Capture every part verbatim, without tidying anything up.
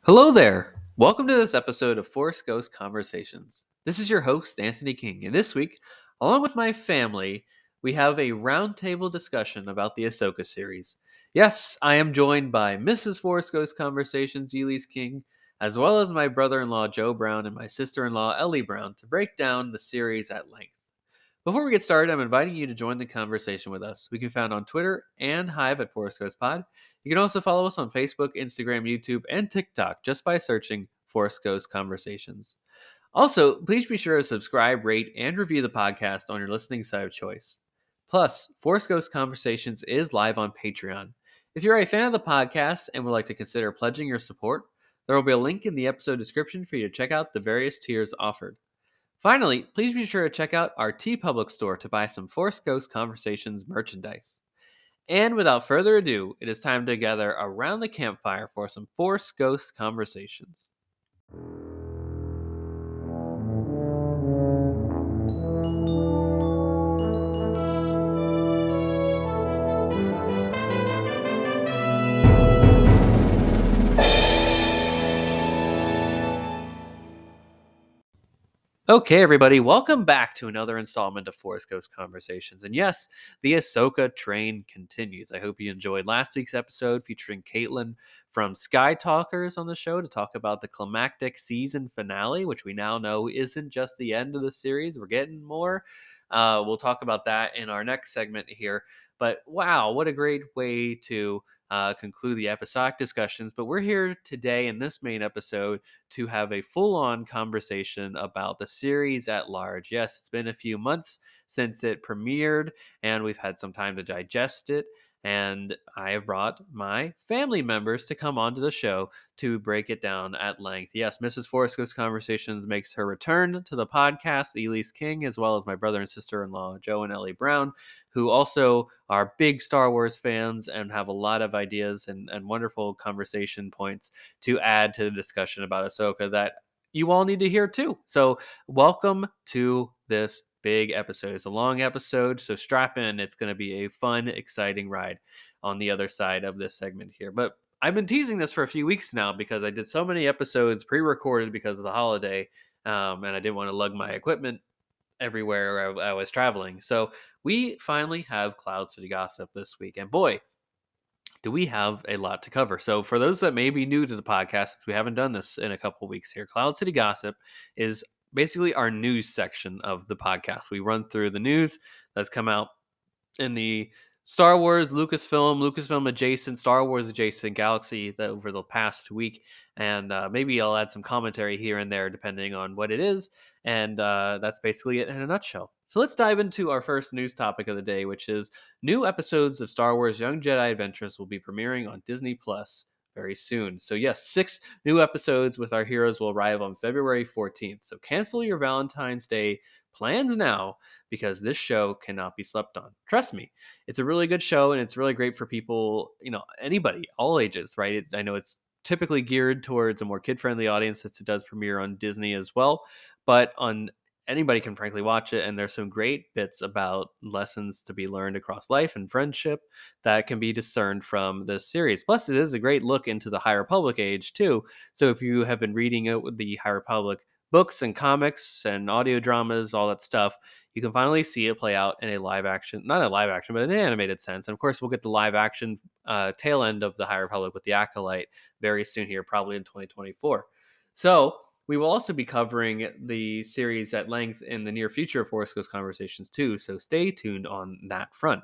Hello there! Welcome to this episode of Force Ghost Conversations. This is your host, Anthony King, and this week, along with my family, we have a roundtable discussion about the Ahsoka series. Yes, I am joined by Missus Force Ghost Conversations, Elise King, as well as my brother-in-law, Joe Brown, and my sister-in-law, Ellie Brown, to break down the series at length. Before we get started, I'm inviting you to join the conversation with us. We can be found on Twitter and Hive at Force Ghost Pod. You can also follow us on Facebook, Instagram, YouTube, and TikTok just by searching Force Ghost Conversations. Also, please be sure to subscribe, rate, and review the podcast on your listening site of choice. Plus, Force Ghost Conversations is live on Patreon. If you're a fan of the podcast and would like to consider pledging your support, there will be a link in the episode description for you to check out the various tiers offered. Finally, please be sure to check out our TeePublic store to buy some Force Ghost Conversations merchandise. And without further ado, it is time to gather around the campfire for some Force Ghost Conversations. Okay, everybody, welcome back to another installment of Force Ghost Conversations. And yes, the Ahsoka train continues. I hope you enjoyed last week's episode featuring Caitlin from Sky Talkers on the show to talk about the climactic season finale, which we now know isn't just the end of the series. We're getting more. Uh, we'll talk about that in our next segment here. But wow, what a great way to uh, conclude the episodic discussions. But we're here today in this main episode to have a full-on conversation about the series at large. Yes, it's been a few months since it premiered, and we've had some time to digest it. And I have brought my family members to come onto the show to break it down at length. Yes, Missus Force Ghost Conversations makes her return to the podcast, Elise King, as well as my brother and sister-in-law, Joe and Ellie Brown, who also are big Star Wars fans and have a lot of ideas and, and wonderful conversation points to add to the discussion about Ahsoka that you all need to hear too. So welcome to this big episode. It's a long episode, so strap in. It's going to be a fun, exciting ride on the other side of this segment here. But I've been teasing this for a few weeks now because I did so many episodes pre-recorded because of the holiday, um, and I didn't want to lug my equipment everywhere I, I was traveling. So we finally have Cloud City Gossip this week, and boy, do we have a lot to cover. So for those that may be new to the podcast, since we haven't done this in a couple weeks here, Cloud City Gossip is basically our news section of the podcast. We run through the news that's come out in the Star Wars, Lucasfilm, Lucasfilm adjacent, Star Wars adjacent galaxy that over the past week. And uh, maybe I'll add some commentary here and there depending on what it is. And uh, that's basically it in a nutshell. So let's dive into our first news topic of the day, which is new episodes of Star Wars Young Jedi Adventures will be premiering on Disney Plus very soon. So yes, six new episodes with our heroes will arrive on February fourteenth. So cancel your Valentine's Day plans now because this show cannot be slept on. Trust me, it's a really good show and it's really great for people, you know, anybody, all ages, right? It, I know it's typically geared towards a more kid-friendly audience since it does premiere on Disney as well, but on anybody can frankly watch it, and there's some great bits about lessons to be learned across life and friendship that can be discerned from this series. Plus, it is a great look into the High Republic age too. So if you have been reading it with the High Republic books and comics and audio dramas, all that stuff, you can finally see it play out in a live action, not a live action, but an animated sense. And of course, we'll get the live action uh, tail end of the High Republic with the Acolyte very soon here, probably in twenty twenty-four. So we will also be covering the series at length in the near future of Force Ghost Conversations too, so stay tuned on that front.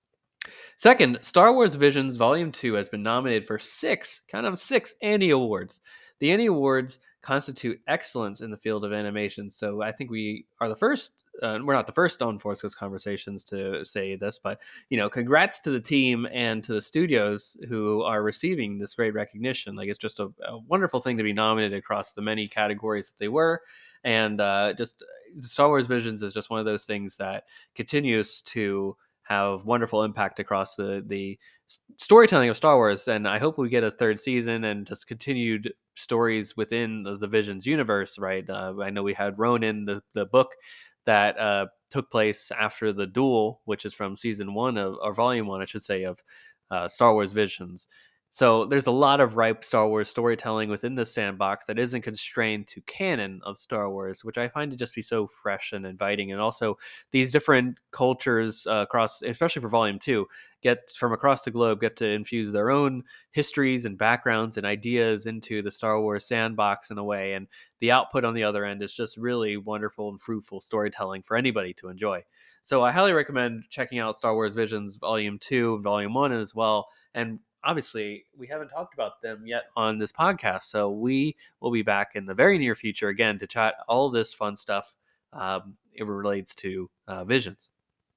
Second, Star Wars Visions Volume two has been nominated for six, kind of six Annie Awards. The Annie Awards constitute excellence in the field of animation, so I think we are the first, uh, we're not the first on Force Ghost Conversations to say this, but, you know, congrats to the team and to the studios who are receiving this great recognition. Like, it's just a, a wonderful thing to be nominated across the many categories that they were, and uh, just Star Wars Visions is just one of those things that continues to have wonderful impact across the the storytelling of Star Wars, and I hope we get a third season and just continued stories within the, the Visions universe. Right? Uh, I know we had Ronin, the the book that uh, took place after the duel, which is from season one of or volume one, I should say, of uh, Star Wars Visions. So there's a lot of ripe Star Wars storytelling within this sandbox that isn't constrained to canon of Star Wars, which I find to just be so fresh and inviting. And also these different cultures uh, across, especially for Volume Two, get from across the globe get to infuse their own histories and backgrounds and ideas into the Star Wars sandbox in a way. And the output on the other end is just really wonderful and fruitful storytelling for anybody to enjoy. So I highly recommend checking out Star Wars Visions Volume two and Volume one as well. And obviously, we haven't talked about them yet on this podcast. So we will be back in the very near future again to chat all this fun stuff. Um, it relates to uh, Visions.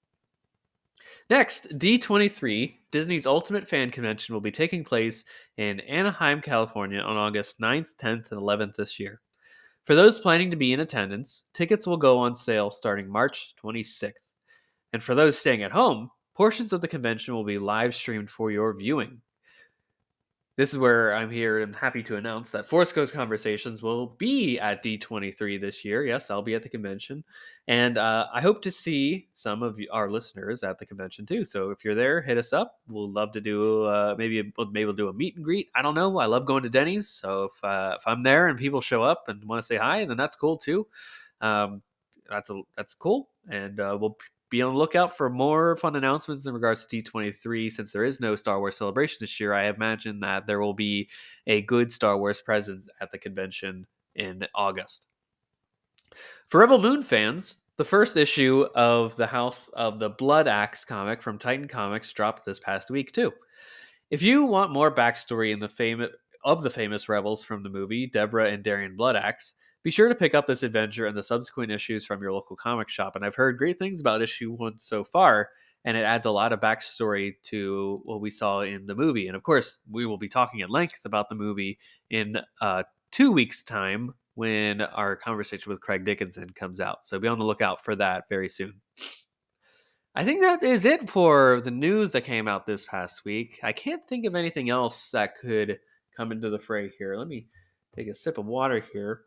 Next, D twenty-three, Disney's Ultimate Fan Convention, will be taking place in Anaheim, California on August ninth, tenth, and eleventh this year. For those planning to be in attendance, tickets will go on sale starting March twenty-sixth. And for those staying at home, portions of the convention will be live streamed for your viewing. This is where I'm here and happy to announce that Force Ghost Conversations will be at D twenty-three this year. Yes, I'll be at the convention. And uh, I hope to see some of our listeners at the convention too. So if you're there, hit us up. We'll love to do uh, maybe, maybe we'll do a meet and greet. I don't know. I love going to Denny's. So if, uh, if I'm there and people show up and want to say hi, then that's cool too. Um, that's, a, that's cool. And uh, we'll be on the lookout for more fun announcements in regards to D twenty-three. Since there is no Star Wars Celebration this year, I imagine that there will be a good Star Wars presence at the convention in August. For Rebel Moon fans, the first issue of the House of the Blood Axe comic from Titan Comics dropped this past week too. If you want more backstory in the famous of the famous rebels from the movie, Deborah and Darian Bloodaxe, be sure to pick up this adventure and the subsequent issues from your local comic shop. And I've heard great things about issue one so far, and it adds a lot of backstory to what we saw in the movie. And of course, we will be talking at length about the movie in uh, two weeks' time when our conversation with Craig Dickinson comes out. So be on the lookout for that very soon. I think that is it for the news that came out this past week. I can't think of anything else that could come into the fray here. Let me take a sip of water here.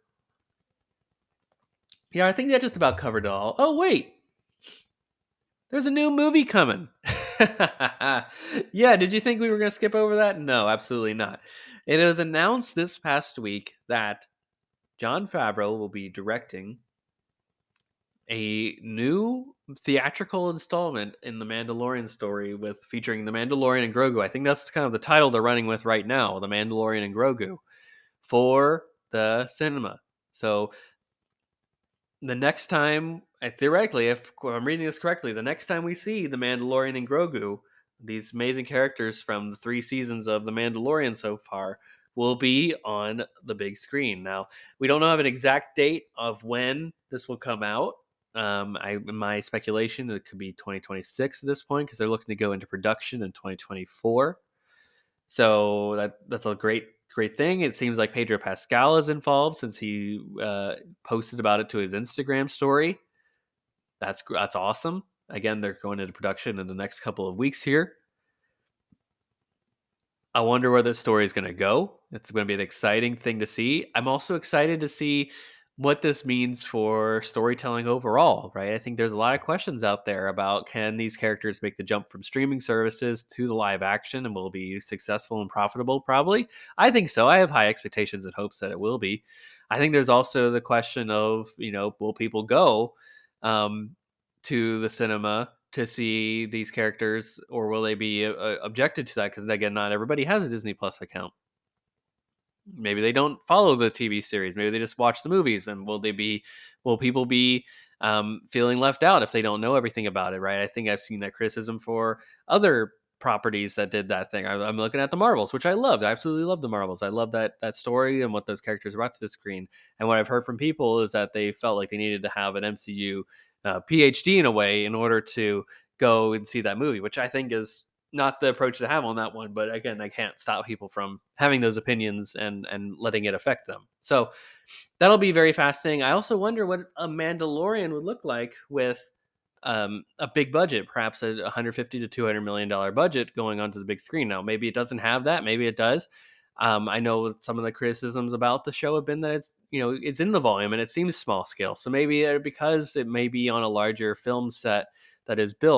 Yeah, I think that just about covered it all. Oh, wait. There's a new movie coming. Yeah, did you think we were going to skip over that? No, absolutely not. It was announced this past week that Jon Favreau will be directing a new theatrical installment in the Mandalorian story with featuring the Mandalorian and Grogu. I think that's kind of the title they're running with right now, the Mandalorian and Grogu, for the cinema. So the next time, theoretically, if I'm reading this correctly, the next time we see the Mandalorian and Grogu, these amazing characters from the three seasons of the Mandalorian so far, will be on the big screen. Now, we don't have an exact date of when this will come out. Um, I, in my speculation, it could be twenty twenty-six at this point because they're looking to go into production in twenty twenty-four. So that that's a great great thing. It seems like Pedro Pascal is involved since he uh, posted about it to his Instagram story. That's that's awesome. Again, they're going into production in the next couple of weeks here. I wonder where this story is going to go. It's going to be an exciting thing to see. I'm also excited to see what this means for storytelling overall, right? I think there's a lot of questions out there about can these characters make the jump from streaming services to the live action and will be successful and profitable? Probably. I think so. I have high expectations and hopes that it will be. I think there's also the question of, you know, will people go um, to the cinema to see these characters, or will they be uh, objected to that? Because again, not everybody has a Disney Plus account. Maybe they don't follow the T V series. Maybe they just watch the movies. And will they be? Will people be um, feeling left out if they don't know everything about it? Right. I think I've seen that criticism for other properties that did that thing. I, I'm looking at the Marvels, which I loved. I absolutely love the Marvels. I love that that story and what those characters brought to the screen. And what I've heard from people is that they felt like they needed to have an M C U uh, PhD in a way in order to go and see that movie, which I think is not the approach to have on that one. But again, I can't stop people from having those opinions and and letting it affect them. So that'll be very fascinating. I also wonder what a Mandalorian would look like with um, a big budget, perhaps a one hundred fifty to two hundred million dollar budget going onto the big screen. Now, maybe it doesn't have that. Maybe it does. Um, I know some of the criticisms about the show have been that it's, you know, it's in the volume and it seems small scale. So maybe uh, because it may be on a larger film set that is built,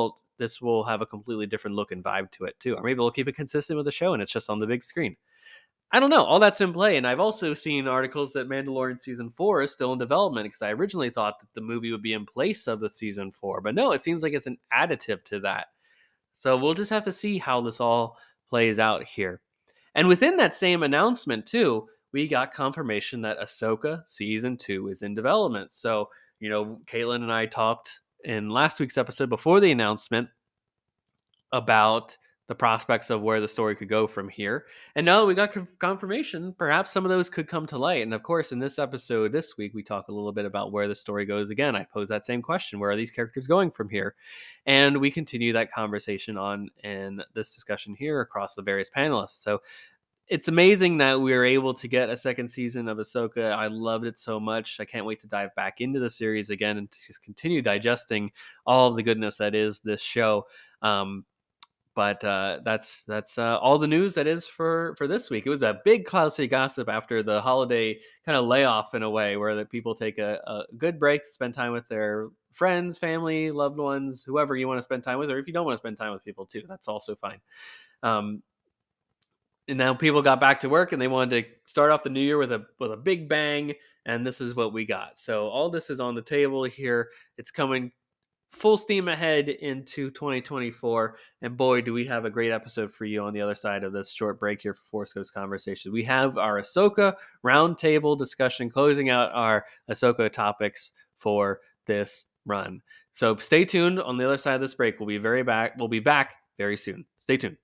this will have a completely different look and vibe to it too. Or maybe they'll keep it consistent with the show and it's just on the big screen. I don't know. All that's in play. And I've also seen articles that Mandalorian season four is still in development because I originally thought that the movie would be in place of the season four. But no, it seems like it's an additive to that. So we'll just have to see how this all plays out here. And within that same announcement, too, we got confirmation that Ahsoka season two is in development. So, you know, Caitlin and I talked in last week's episode before the announcement about the prospects of where the story could go from here. And now that we got confirmation, perhaps some of those could come to light. And of course, in this episode this week, we talk a little bit about where the story goes again. I pose that same question. Where are these characters going from here? And we continue that conversation on in this discussion here across the various panelists. So it's amazing that we were able to get a second season of Ahsoka. I loved it so much. I can't wait to dive back into the series again and to continue digesting all of the goodness that is this show. Um, But uh, that's that's uh, all the news that is for, for this week. It was a big Cloud City Gossip after the holiday kind of layoff in a way where the people take a, a good break to spend time with their friends, family, loved ones, whoever you want to spend time with, or if you don't want to spend time with people too, that's also fine. Um, and now people got back to work and they wanted to start off the new year with a with a big bang, and this is what we got. So all this is on the table here. It's coming full steam ahead into twenty twenty-four, and boy, do we have a great episode for you on the other side of this short break here for Force Ghost Conversation. We have our Ahsoka roundtable discussion closing out our Ahsoka topics for this run. So stay tuned. On the other side of this break, we'll be very back. We'll be back very soon. Stay tuned.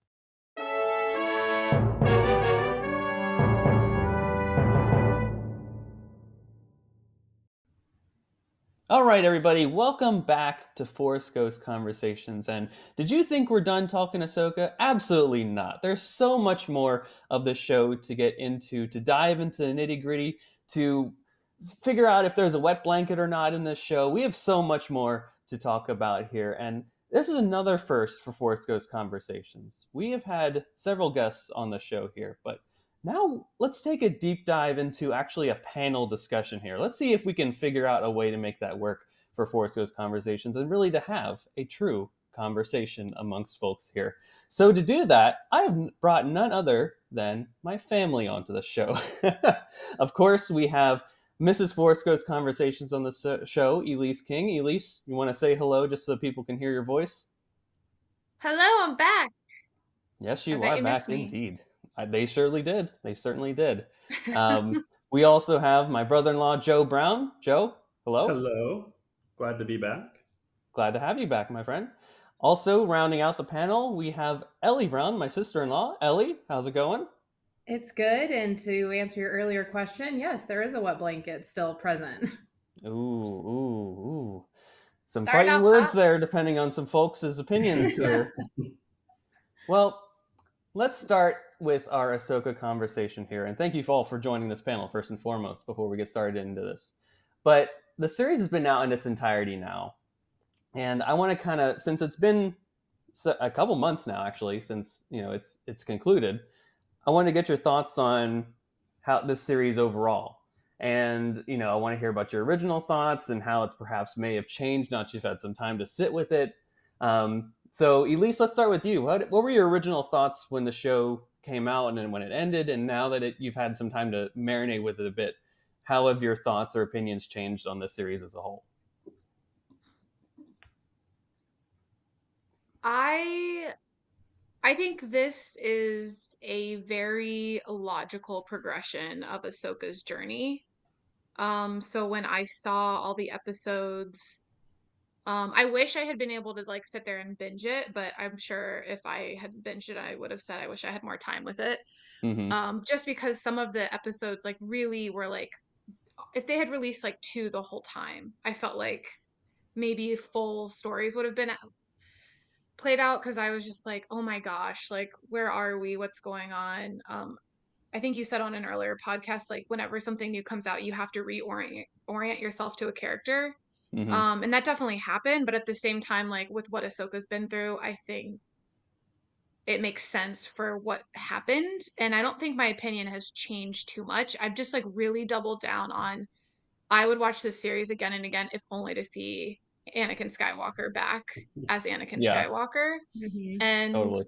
All right, everybody, welcome back to Force Ghost Conversations. And did you think we're done talking Ahsoka? Absolutely not. There's so much more of the show to get into, to dive into the nitty gritty, to figure out if there's a wet blanket or not in this show. We have so much more to talk about here. And this is another first for Force Ghost Conversations. We have had several guests on the show here, but now let's take a deep dive into actually a panel discussion here. Let's see if we can figure out a way to make that work for Force Ghost Conversations and really to have a true conversation amongst folks here. So to do that, I've brought none other than my family onto the show. Of course, we have Missus Force Ghost Conversations on the show, Elise King. Elise, you want to say hello just so people can hear your voice? Hello, I'm back. Yes, you are back indeed. They surely did. They certainly did. Um, we also have my brother-in-law, Joe Brown. Joe, hello. Hello. Glad to be back. Glad to have you back, my friend. Also, rounding out the panel, we have Ellie Brown, my sister-in-law. Ellie, how's it going? It's good. And to answer your earlier question, yes, there is a wet blanket still present. Ooh, ooh, ooh. Some Start fighting words hot. There, depending on some folks' opinions here. Well, let's start with our Ahsoka conversation here. And thank you all for joining this panel, first and foremost, before we get started into this. But the series has been out in its entirety now. And I want to kind of, since it's been a couple months now, actually, since, you know, it's it's concluded, I want to get your thoughts on how this series overall. And, you know, I want to hear about your original thoughts and how it's perhaps may have changed now that you've had some time to sit with it. Um, so, Elise, let's start with you. What, what were your original thoughts when the show came out and then when it ended? And now that it, you've had some time to marinate with it a bit, how have your thoughts or opinions changed on this series as a whole? I I think this is a very logical progression of Ahsoka's journey. Um, so when I saw all the episodes, um, I wish I had been able to like sit there and binge it, but I'm sure if I had binged it, I would have said I wish I had more time with it. Mm-hmm. Um, just because some of the episodes like really were like, if they had released like two the whole time, I felt like maybe full stories would have been played out, because I was just like, oh my gosh, like where are we? What's going on? Um, I think you said on an earlier podcast, like whenever something new comes out, you have to reorient orient yourself to a character. Mm-hmm. Um, and that definitely happened. But at the same time, like with what Ahsoka's been through, I think it makes sense for what happened. And I don't think my opinion has changed too much. I've just like really doubled down on, I would watch this series again and again, if only to see Anakin Skywalker back as Anakin Yeah, Skywalker. Mhm. And totally.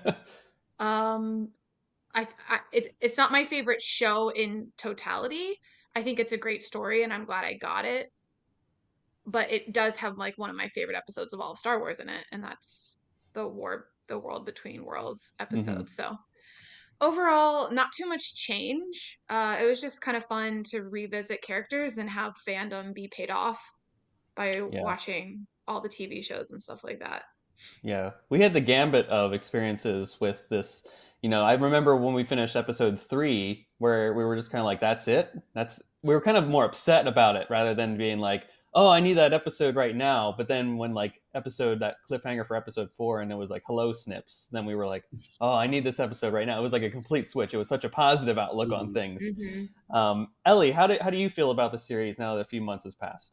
um I, I it, it's not my favorite show in totality. I think it's a great story and I'm glad I got it. But it does have like one of my favorite episodes of all of Star Wars in it, and that's the war the World Between Worlds hmm episode. So overall, not too much change. Uh, it was just kind of fun to revisit characters and have fandom be paid off by Yeah. watching all the T V shows and stuff like that. Yeah, we had the gambit of experiences with this. You know, I remember when we finished episode three, where we were just kind of like, "That's it." That's we were kind of more upset about it rather than being like, "Oh, I need that episode right now." But then when like episode that cliffhanger for episode four, and it was like, "Hello, Snips," then we were like, "Oh, I need this episode right now." It was like a complete switch. It was such a positive outlook on Mhm. things. Mhm. Um, Ellie, how do how do you feel about the series now that a few months has passed?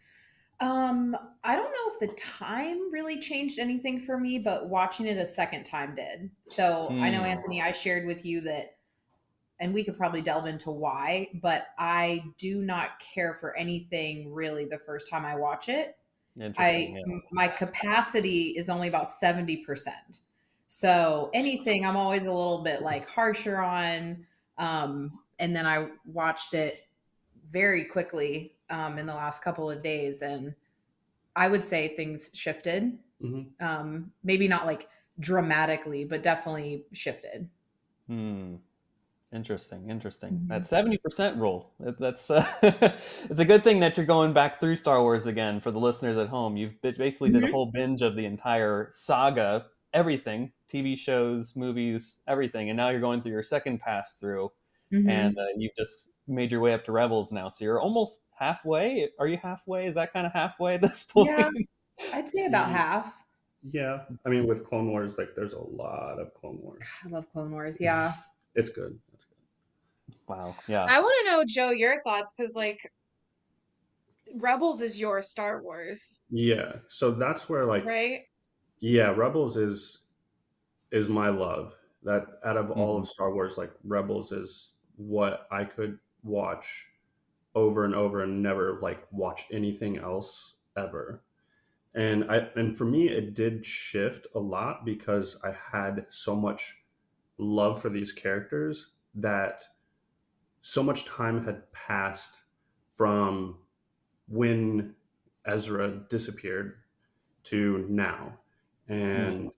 Um, I don't know if the time really changed anything for me, but watching it a second time did. So I know, Hmm. Anthony, I shared with you that, and we could probably delve into why, but I do not care for anything really the first time I watch it. I Interesting. Yeah. m- my capacity is only about seventy percent. So anything I'm always a little bit like harsher on. Um, and then I watched it very quickly um, in the last couple of days, and I would say things shifted. Mhm. Um, maybe not like dramatically, but definitely shifted. Hmm. Interesting, interesting. Mhm. That seventy percent rule. That, that's uh, it's a good thing that you're going back through Star Wars again for the listeners at home. You've ba- basically did a Mhm. whole binge of the entire saga, everything, T V shows, movies, everything, and now you're going through your second pass through, and Mhm. uh, you've just made your way up to Rebels now. So you're almost halfway. Are you halfway? Is that kind of halfway at this Yeah, point? I'd say about Ye- half. Yeah, I mean, with Clone Wars, like, there's a lot of Clone Wars. I love Clone Wars. Yeah. It's good. It's good. Wow. Yeah. I want to know, Joe, your thoughts because like Rebels is your Star Wars, Yeah, so that's where, like, right? yeah, Rebels is is my love. That out of all hmm of Star Wars, like, Rebels is what I could watch over and over and never like watch anything else ever. And I and for me it did shift a lot because I had so much love for these characters that so much time had passed from when Ezra disappeared to now. And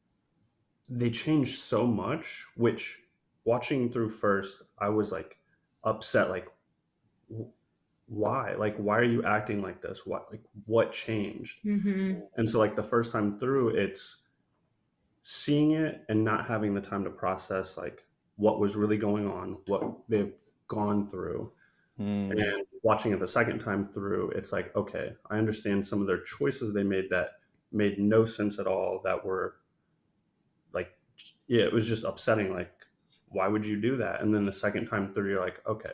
they changed so much, which watching through first, I was like upset, like, "Wh- why? Like, why are you acting like this? What, like, what changed?" Mm-hmm. And so, like, the first time through, it's seeing it and not having the time to process, like, what was really going on, what they've gone through. Mm-hmm. And watching it the second time through, it's like, okay, I understand some of their choices they made that made no sense at all, that were like, yeah, it was just upsetting. Like, why would you do that? And then the second time through, you're like, okay,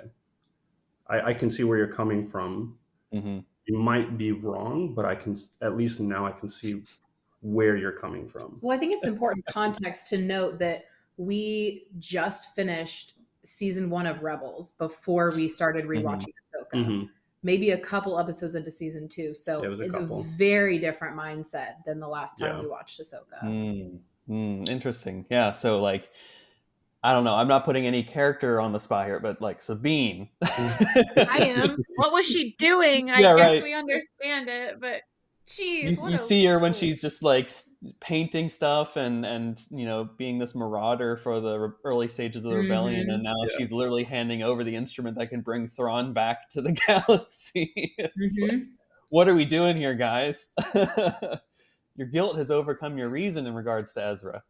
I, I can see where you're coming from. hmm You might be wrong, but I can, at least now I can see where you're coming from. Well, I think it's important context to note that we just finished season one of Rebels before we started hmm rewatching Ahsoka. Mm-hmm. Maybe a couple episodes into season two. So It was a it's couple. a very different mindset than the last time Yeah. we watched Ahsoka. Mm, mm, interesting. Yeah. So like, I don't know. I'm not putting any character on the spot here, but like Sabine. I am. What was she doing? I Yeah, guess right. we understand it, but You geez, what you a see her when fool. she's just like s- painting stuff and and you know being this marauder for the re- early stages of the rebellion, Mhm. and now Yeah. she's literally handing over the instrument that can bring Thrawn back to the galaxy. It's like, Mhm. what are we doing here, guys? Your guilt has overcome your reason in regards to Ezra.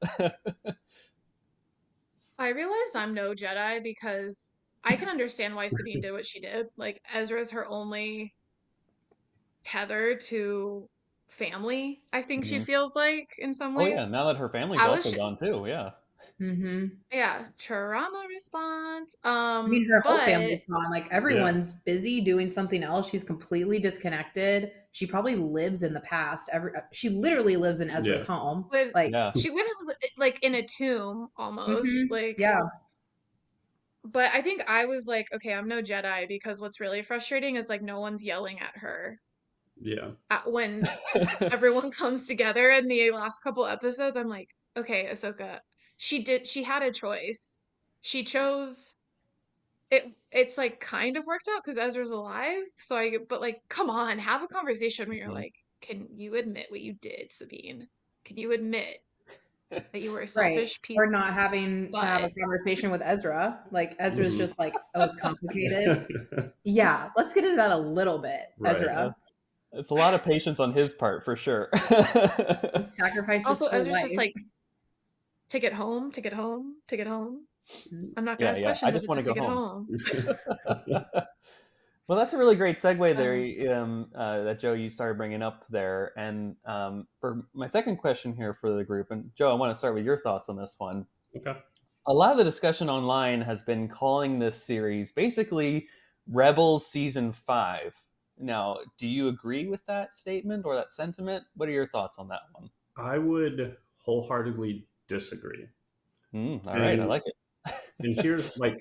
I realize I'm no Jedi because I can understand why Sabine did what she did. Like Ezra's her only tether to family, I think she Mhm. feels like in some Oh ways. yeah, now that her family's I was also sh- gone too. Yeah. Mhm. yeah, trauma response. I Um, mean, her whole but family's gone. Like Yeah. everyone's busy doing something else. She's completely disconnected. She probably lives in the past. Every she literally lives in Ezra's Yeah. home. with Like, Yeah. she lives like in a tomb almost. mhm. Like Yeah. but I think I was like, okay, I'm no Jedi because what's really frustrating is like no one's yelling at her Yeah. uh, when everyone comes together in the last couple episodes, I'm like, okay, Ahsoka, she did, she had a choice. She chose it. It's like kind of worked out because Ezra's alive. So I, but like, come on, have a conversation where you're Mhm. like, can you admit what you did, Sabine? Can you admit that you were a Right. selfish piece Or of not having to have a butt? conversation with Ezra. Like Ezra's Mhm. just like, oh, it's complicated. Yeah, let's get into that a little bit, Right. Yeah. Ezra. It's a lot of patience on his part for sure. He sacrificed his Also, whole Ezra's just life. like, take it home, take it home, take it home. I'm not gonna Yeah, ask yeah. I questions if just it's want a to go take it home. home. Well, that's a really great segue Um, there, um, uh, that Joe, you started bringing up there. And um, for my second question here for the group, and Joe, I want to start with your thoughts on this one. Okay. A lot of the discussion online has been calling this series basically Rebels Season five. Now, do you agree with that statement or that sentiment? What are your thoughts on that one? I would wholeheartedly disagree. Mm, all right, I And like it. and here's like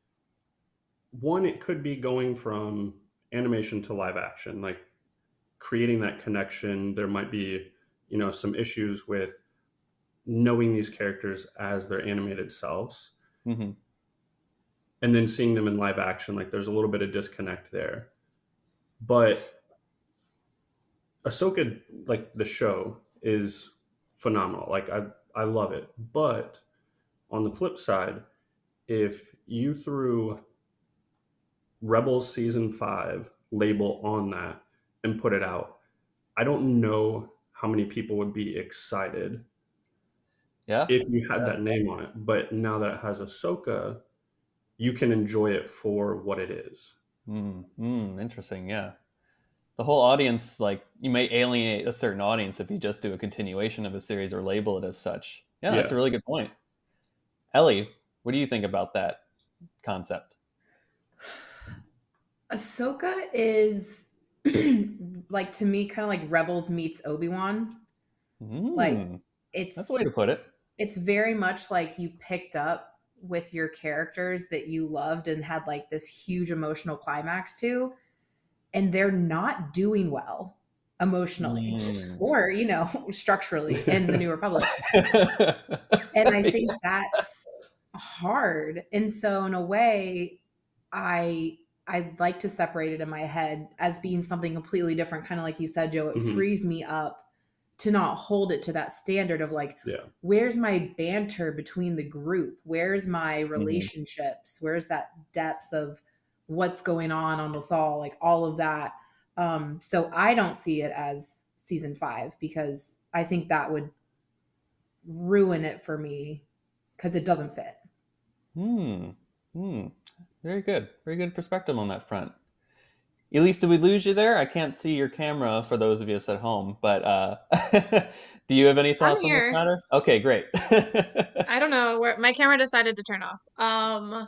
one, it could be going from animation to live action, like creating that connection. There might be, you know, some issues with knowing these characters as their animated selves Mm-hmm. and then seeing them in live action. Like there's a little bit of disconnect there. But Ahsoka, like the show, is phenomenal. Like I, I love it. But on the flip side, if you threw Rebels season five label on that and put it out, I don't know how many people would be excited Yeah. if you had that name on it. But now that it has Ahsoka, you can enjoy it for what it is. Mm, mm, interesting. Yeah. The whole audience, like, you may alienate a certain audience if you just do a continuation of a series or label it as such. Yeah, that's Yeah. a really good point. Ellie, what do you think about that concept? Ahsoka is like to me kind of like Rebels meets Obi-Wan. Like Mm, that's a it's way to put it. it's very much like you picked up with your characters that you loved and had like this huge emotional climax to, and they're not doing well emotionally Mm. or, you know, structurally in the New Republic. And I think that's hard. And so in a way, I I like to separate it in my head as being something completely different. Kind of like you said, Joe, it Mhm. frees me up to not hold it to that standard of like, Yeah. where's my banter between the group? Where's my Mm-hmm. relationships? Where's that depth of what's going on on Lothal? Like all of that. Um, so I don't see it as season five because I think that would ruin it for me because it doesn't fit. Hmm. Hmm. Very good. Very good perspective on that front. Elise, did we lose you there? I can't see your camera for those of us at home, but uh, do you have any I'm thoughts on this here. matter? Okay, great. I don't know where my camera decided to turn off. Um,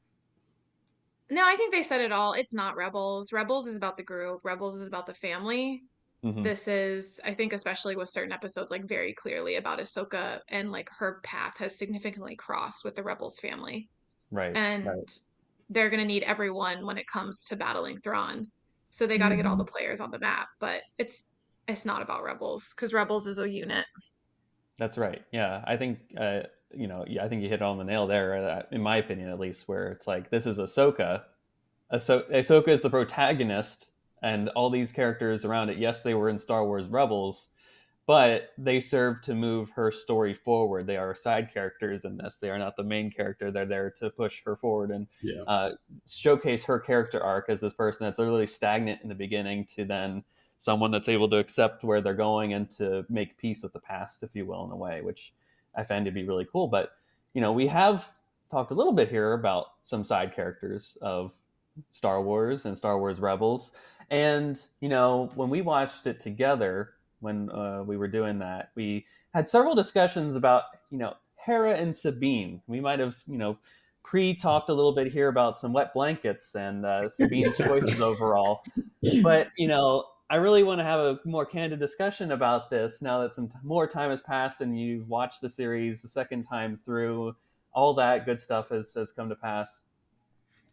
no, I think they said it all. It's not Rebels. Rebels is about the group. Rebels is about the family. Hmm. This is, I think, especially with certain episodes, like very clearly about Ahsoka and like her path has significantly crossed with the Rebels family. Right, And right. they're going to need everyone when it comes to battling Thrawn. So they got to get all the players on the map, but it's it's not about Rebels because Rebels is a unit. That's right. Yeah, I think uh, you know. Yeah, I think you hit it on the nail there, uh, in my opinion, at least. Where it's like this is Ahsoka. Ahso- Ahsoka is the protagonist, and all these characters around it. Yes, they were in Star Wars Rebels, but they serve to move her story forward. They are side characters in this. They are not the main character. They're there to push her forward and Yeah. uh, showcase her character arc as this person that's literally stagnant in the beginning to then someone that's able to accept where they're going and to make peace with the past, if you will, in a way, which I find to be really cool. But, you know, we have talked a little bit here about some side characters of Star Wars and Star Wars Rebels. And, you know, when we watched it together, when uh, we were doing that, we had several discussions about, you know, Hera and Sabine. We might have, you know, pre-talked a little bit here about some wet blankets and uh, Sabine's choices overall. But, you know, I really want to have a more candid discussion about this now that some t- more time has passed and you've watched the series the second time through. All that good stuff has, has come to pass.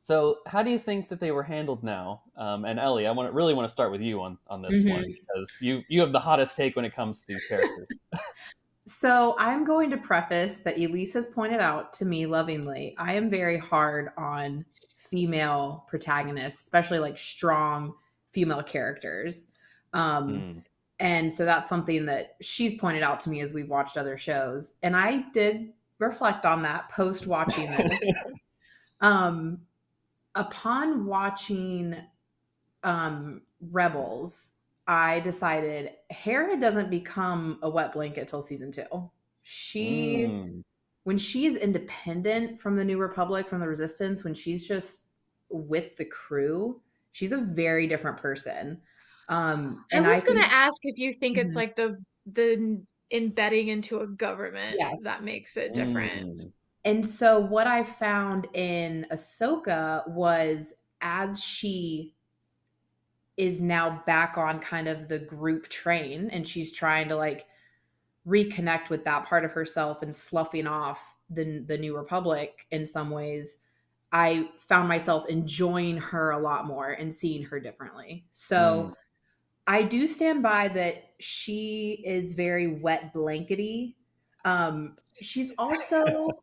So, how do you think that they were handled now? Um, and Ellie, I want to, really want to start with you on, on this Mhm. one because you you have the hottest take when it comes to these characters. So I'm going to preface that Elise has pointed out to me lovingly, I am very hard on female protagonists, especially like strong female characters. Um, Mm. and so that's something that she's pointed out to me as we've watched other shows. And I did reflect on that post watching this. um, upon watching um, Rebels, I decided Hera doesn't become a wet blanket till season two. She, Mm. when she's independent from the New Republic, from the Resistance, when she's just with the crew, she's a very different person. Um, I and was I gonna think, ask if you think it's Mhm. like the the embedding into a government Yes. that makes it different. Mm. And so what I found in Ahsoka was as she is now back on kind of the group train and she's trying to like reconnect with that part of herself and sloughing off the the New Republic in some ways, I found myself enjoying her a lot more and seeing her differently. So Mm. I do stand by that she is very wet blankety. Um, she's also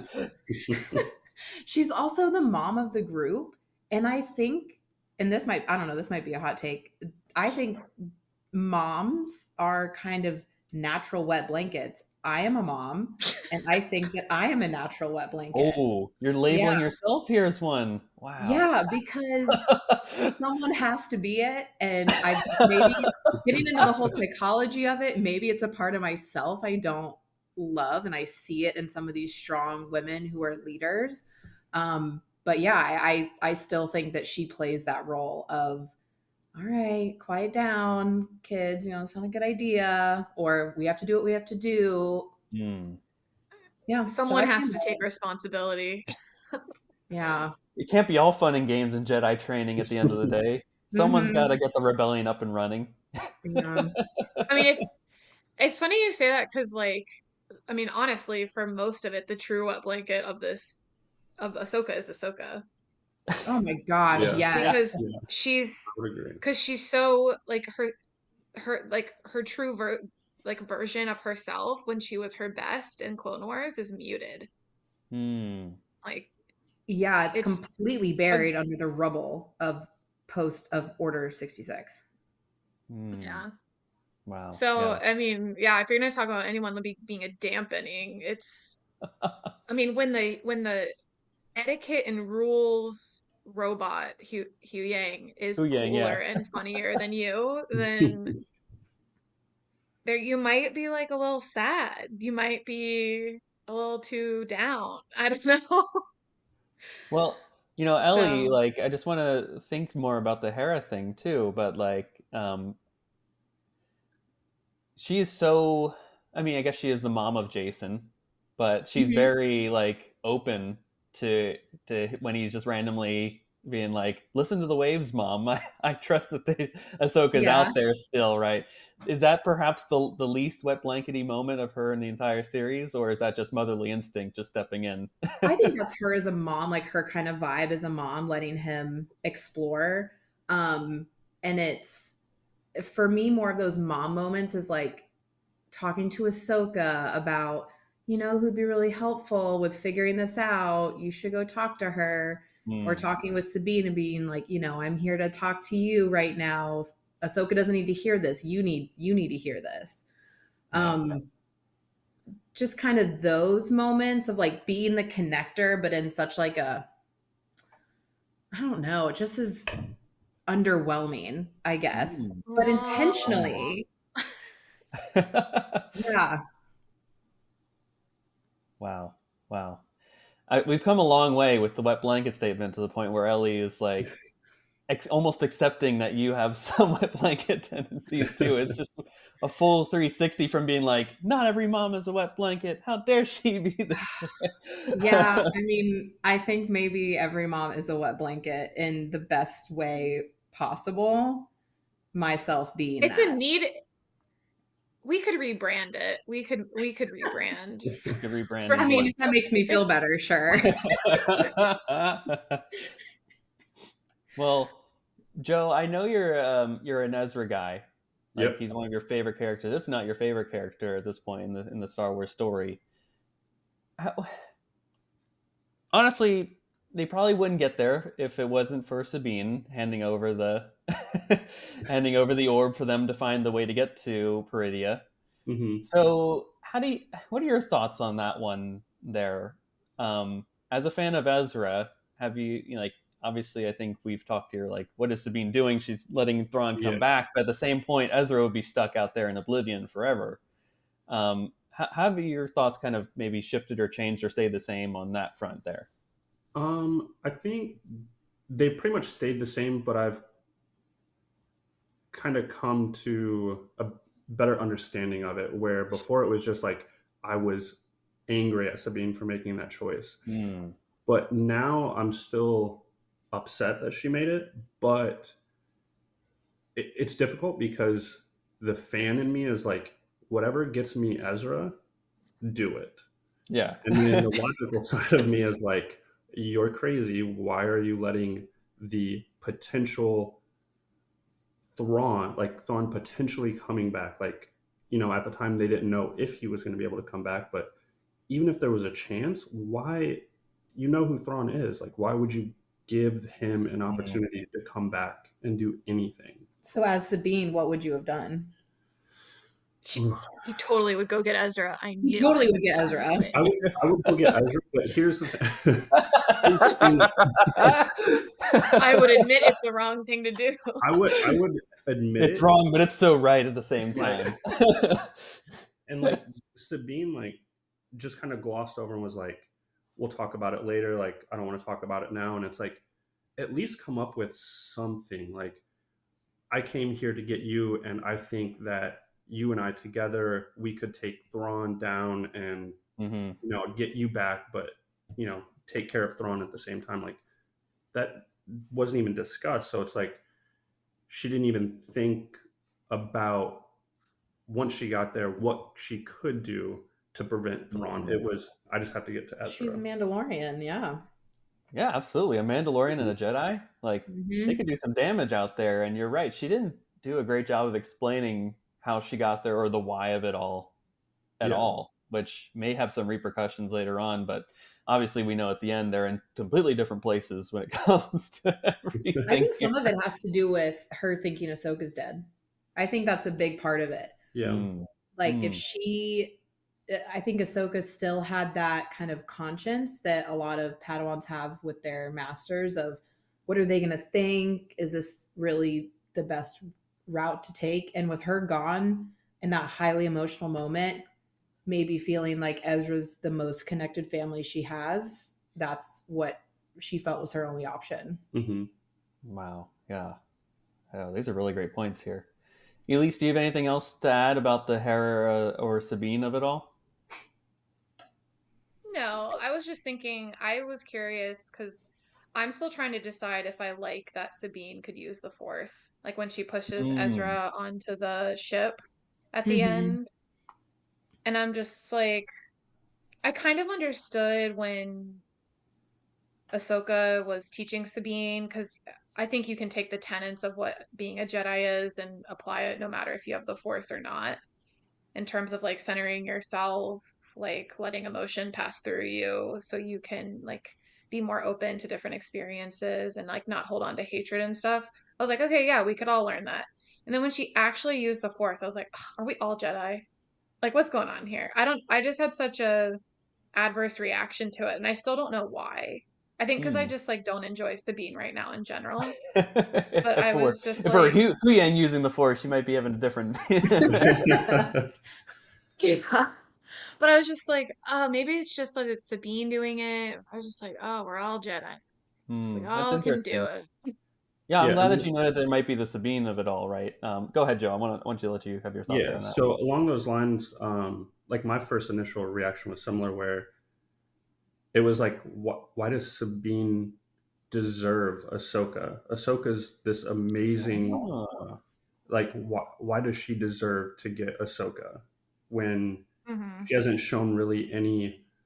she's also the mom of the group. And I think, and this might, I don't know, this might be a hot take. I think moms are kind of natural wet blankets. I am a mom, and I think that I am a natural wet blanket. Oh, you're labeling Yeah. yourself here as one. Wow. Yeah, because someone has to be it. And I maybe getting into the whole psychology of it, maybe it's a part of myself I don't love, and I see it in some of these strong women who are leaders. Um, but yeah, I, I I still think that she plays that role of, all right, quiet down, kids, you know, it's not a good idea, or we have to do what we have to do. Mm. Yeah. so Someone I has can- to take responsibility. Yeah. It can't be all fun and games and Jedi training at the end of the day. Someone's Mhm. got to get the rebellion up and running. Yeah. I mean, if it's funny you say that because, like, I mean, honestly, for most of it, the true wet blanket of this of Ahsoka is Ahsoka Oh my gosh. Yeah. Yes. because Yeah. she's I would agree. because she's so like her her like her true ver like version of herself when she was her best in Clone Wars is muted. Hmm. Like, Yeah, it's, It's completely buried under the rubble of post of Order sixty-six. Hmm. yeah. Wow. So, Yeah. I mean, yeah, if you're gonna talk about anyone be, being a dampening, it's, I mean, when the when the etiquette and rules robot Hu Hu Yang is Hu Yang, cooler yeah. and funnier than you, then there you might be like a little sad. You might be a little too down. I don't know. Well, you know, Ellie, So, like, I just want to think more about the Hera thing too, but like, um, she is so, I mean, I guess she is the mom of Jason, but she's Mhm. very like open to to when he's just randomly being like, listen to the waves, mom. I, I trust that they, Ahsoka's Yeah. out there still, right? Is that perhaps the the least wet blankety moment of her in the entire series, or is that just motherly instinct just stepping in? I think that's her as a mom, like her kind of vibe as a mom, letting him explore. Um, and it's for me more of those mom moments is like talking to Ahsoka about, you know, who'd be really helpful with figuring this out. You should go talk to her. Hmm. Or talking with Sabine and being like, you know, I'm here to talk to you right now. Ahsoka doesn't need to hear this. You need you need to hear this. Yeah. Um, just kind of those moments of like being the connector, but in such like a, I don't know, it just is underwhelming, I guess, Mm. but intentionally. Yeah. Wow. Wow. I, we've come a long way with the wet blanket statement to the point where Ellie is like ex- almost accepting that you have some wet blanket tendencies too. It's just a full three sixty from being like, not every mom is a wet blanket. How dare she be this way? Yeah. I mean, I think maybe every mom is a wet blanket in the best way possible. Myself being it's that. a neat. We could rebrand it. We could we could rebrand. We could rebrand For- it. I mean, if that makes me feel better, sure. Well, Joe, I know you're um, you're an Ezra guy. Like Yep. he's one of your favorite characters, if not your favorite character at this point in the in the Star Wars story. How, honestly, they probably wouldn't get there if it wasn't for Sabine handing over the handing over the orb for them to find the way to get to Peridia. hmm So, how do you, what are your thoughts on that one there? Um, as a fan of Ezra, have you, you know, like, obviously, I think we've talked here, like, what is Sabine doing? She's letting Thrawn come Yeah. back, but at the same point, Ezra would be stuck out there in oblivion forever. Um, how, how have your thoughts kind of maybe shifted or changed or stayed the same on that front there? Um, I think they've pretty much stayed the same, but I've kind of come to a better understanding of it. Where before it was just like I was angry at Sabine for making that choice, Hmm. but now I'm still upset that she made it. But it, it's difficult because the fan in me is like, whatever gets me Ezra, do it. Yeah. And then the logical side of me is like, you're crazy. Why are you letting the potential Thrawn, like Thrawn potentially coming back? Like, you know, at the time they didn't know if he was going to be able to come back, but even if there was a chance, why, you know who Thrawn is. Like, why would you give him an Hmm. opportunity to come back and do anything? So as Sabine, what would you have done? He totally would go get Ezra. I You knew totally it. would get Ezra. I knew it. I would, I would go get Ezra, but here's the thing. Here's the thing. I would admit it's the wrong thing to do. I would, I would admit It's it. wrong, but it's so right at the same Right. time. And like Sabine, like just kind of glossed over and was like, "We'll talk about it later." Like, I don't want to talk about it now. And it's like, at least come up with something. Like, I came here to get you, and I think that you and I together, we could take Thrawn down and hmm you know get you back, but you know take care of Thrawn at the same time. Like that wasn't even discussed. So it's like she didn't even think about once she got there what she could do to prevent Thrawn. It was I just have to get to Ezra. She's a Mandalorian, yeah. Yeah, absolutely. A Mandalorian and a Jedi, like Mm-hmm. they could do some damage out there. And you're right, she didn't do a great job of explaining how she got there or the why of it all at Yeah. all, which may have some repercussions later on. But obviously, we know at the end they're in completely different places when it comes to everything. I think some of it has to do with her thinking Ahsoka's dead. I think that's a big part of it. Yeah. Mm, Like Mm. if she, I think Ahsoka still had that kind of conscience that a lot of Padawans have with their masters of what are they going to think? Is this really the best route to take? And with her gone in that highly emotional moment, maybe feeling like Ezra's the most connected family she has, that's what she felt was her only option. hmm Wow. Yeah. Oh, these are really great points here. Elise, do you have anything else to add about the Hera or Sabine of it all? No, I was just thinking, I was curious because I'm still trying to decide if I like that Sabine could use the Force. Like when she pushes Mm. Ezra onto the ship at the Mhm. end. And I'm just like, I kind of understood when Ahsoka was teaching Sabine because I think you can take the tenets of what being a Jedi is and apply it no matter if you have the Force or not, in terms of like centering yourself, like letting emotion pass through you so you can like be more open to different experiences and like not hold on to hatred and stuff. I was like, okay, yeah, we could all learn that. And then when she actually used the Force, I was like, are we all Jedi? Like, what's going on here? I don't, I just had such a adverse reaction to it, and I still don't know why. I think because I Hmm. just like don't enjoy Sabine right now in general. But But I if we're, was just if we're like, Hu- Huyen using the Force, she might be having a different. yeah. But I was just like, oh, maybe it's just that it's Sabine doing it. I was just like, oh, we're all Jedi, so we Hmm, that's all can do interesting. it. Yeah, I'm Yeah. glad And that then, you know that there might be the Sabine of it all, right? Um, go ahead, Joe. I want to want you to let you have your thought there yeah. on that. So along those lines, um, like my first initial reaction was similar, where it was like, wh- why does Sabine deserve Ahsoka? Ahsoka's this amazing. Oh. Like, wh- why does she deserve to get Ahsoka when Hmm. she hasn't shown really any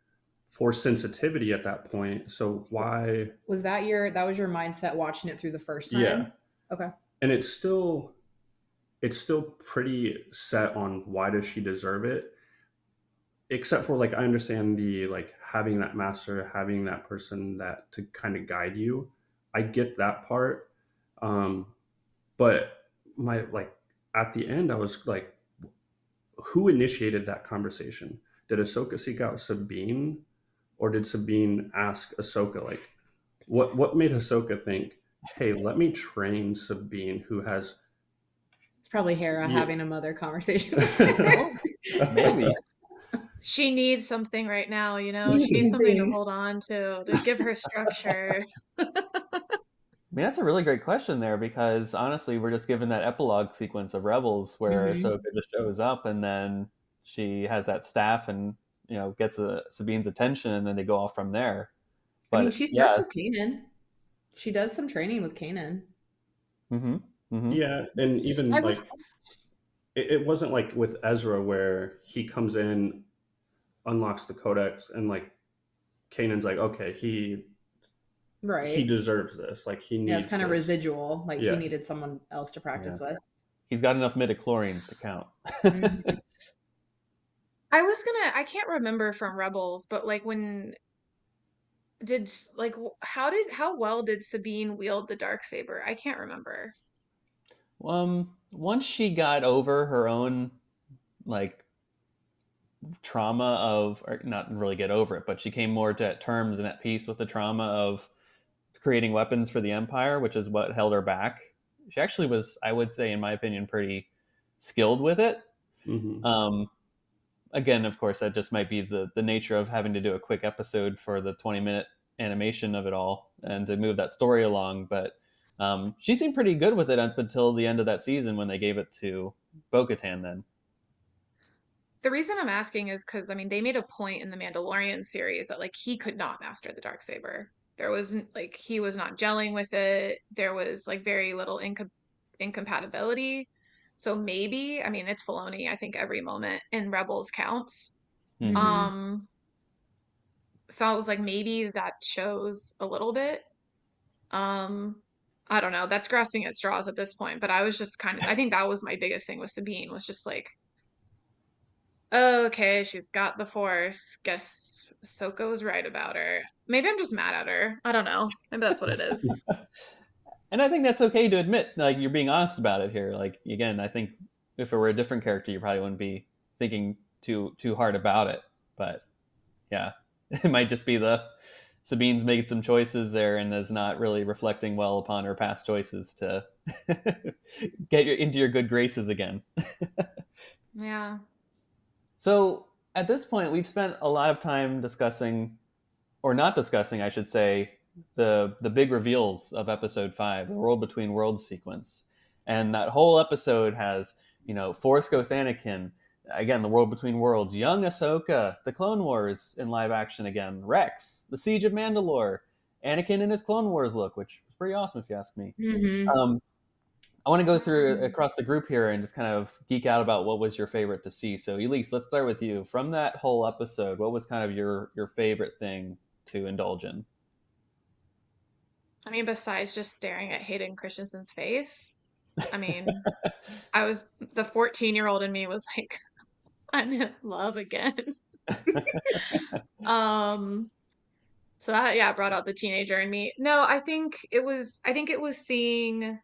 force sensitivity at that point. So why? Was that your that was your mindset watching it through the first time? Yeah. Okay. And it's still it's still pretty set on why does she deserve it, except for like I understand the like having that master, having that person that to kind of guide you. I get that part. Um but my like at the end I was like, who initiated that conversation? Did Ahsoka seek out Sabine, or did Sabine ask Ahsoka? Like, what what made Ahsoka think, "Hey, let me train Sabine, who has It's probably Hera yeah." having a mother conversation. Maybe. She needs something right now, you know? She needs something to hold on to, to give her structure. I mean, that's a really great question there, because honestly, we're just given that epilogue sequence of Rebels where Mhm. Ahsoka just shows up and then she has that staff and, you know, gets a, Sabine's attention, and then they go off from there. I mean, But she starts yeah, with Kanan. She does some training with Kanan. mm-hmm, mm-hmm. Yeah, and even I like was it, it wasn't like with Ezra where he comes in, unlocks the codex, and like Kanan's like, okay, he he Right. deserves this. Like he Yeah, it's needs kind of this. residual. Like he Yeah. needed someone else to practice with. He's got enough midichlorians to count. Mhm. I was gonna I can't remember from Rebels, but like when did s- like w- how did how well did Sabine wield the dark saber? I can't remember. Um, once she got over her own like trauma of, or not really get over it, but she came more to terms and at peace with the trauma of creating weapons for the Empire, which is what held her back. She actually was, I would say, in my opinion, pretty skilled with it. Hmm. Um, again, of course, that just might be the the nature of having to do a quick episode for the twenty minute animation of it all and to move that story along. But um, she seemed pretty good with it up until the end of that season when they gave it to Bo-Katan. Then, The reason I'm asking is because I mean they made a point in the Mandalorian series that like he could not master the dark saber. There wasn't like he was not gelling with it. There was like very little incom incompatibility. So maybe, I mean, it's Filoni. I think every moment in Rebels counts. mm-hmm. Mhm. Um, so I was like, maybe that shows a little bit. Um, I don't know. That's grasping at straws at this point, but I was just kind of, I think that was my biggest thing with Sabine was just like, okay, she's got the Force. Guess Ahsoka was right about her. Maybe I'm just mad at her. I don't know. Maybe that's what it is. And I think that's okay to admit, like you're being honest about it here. Like again, I think if it were a different character, you probably wouldn't be thinking too too hard about it. But yeah, it might just be the Sabine's made some choices there and is not really reflecting well upon her past choices to get you into your good graces again. Yeah. So at this point, we've spent a lot of time discussing, or not discussing, I should say, the the big reveals of Episode Five, the World Between Worlds sequence, and that whole episode has, you know, Force Ghost Anakin, again, the World Between Worlds, young Ahsoka, the Clone Wars in live action again, Rex, the Siege of Mandalore, Anakin in his Clone Wars look, which was pretty awesome if you ask me. Mhm. Um, I want to go through across the group here and just kind of geek out about what was your favorite to see. So, Elise, let's start with you. From that whole episode, what was kind of your your favorite thing to indulge in? I mean, besides just staring at Hayden Christensen's face, I mean, I was the fourteen year old in me was like, I'm in love again. Um, so that yeah, brought out the teenager in me. No, I think it was I think it was seeing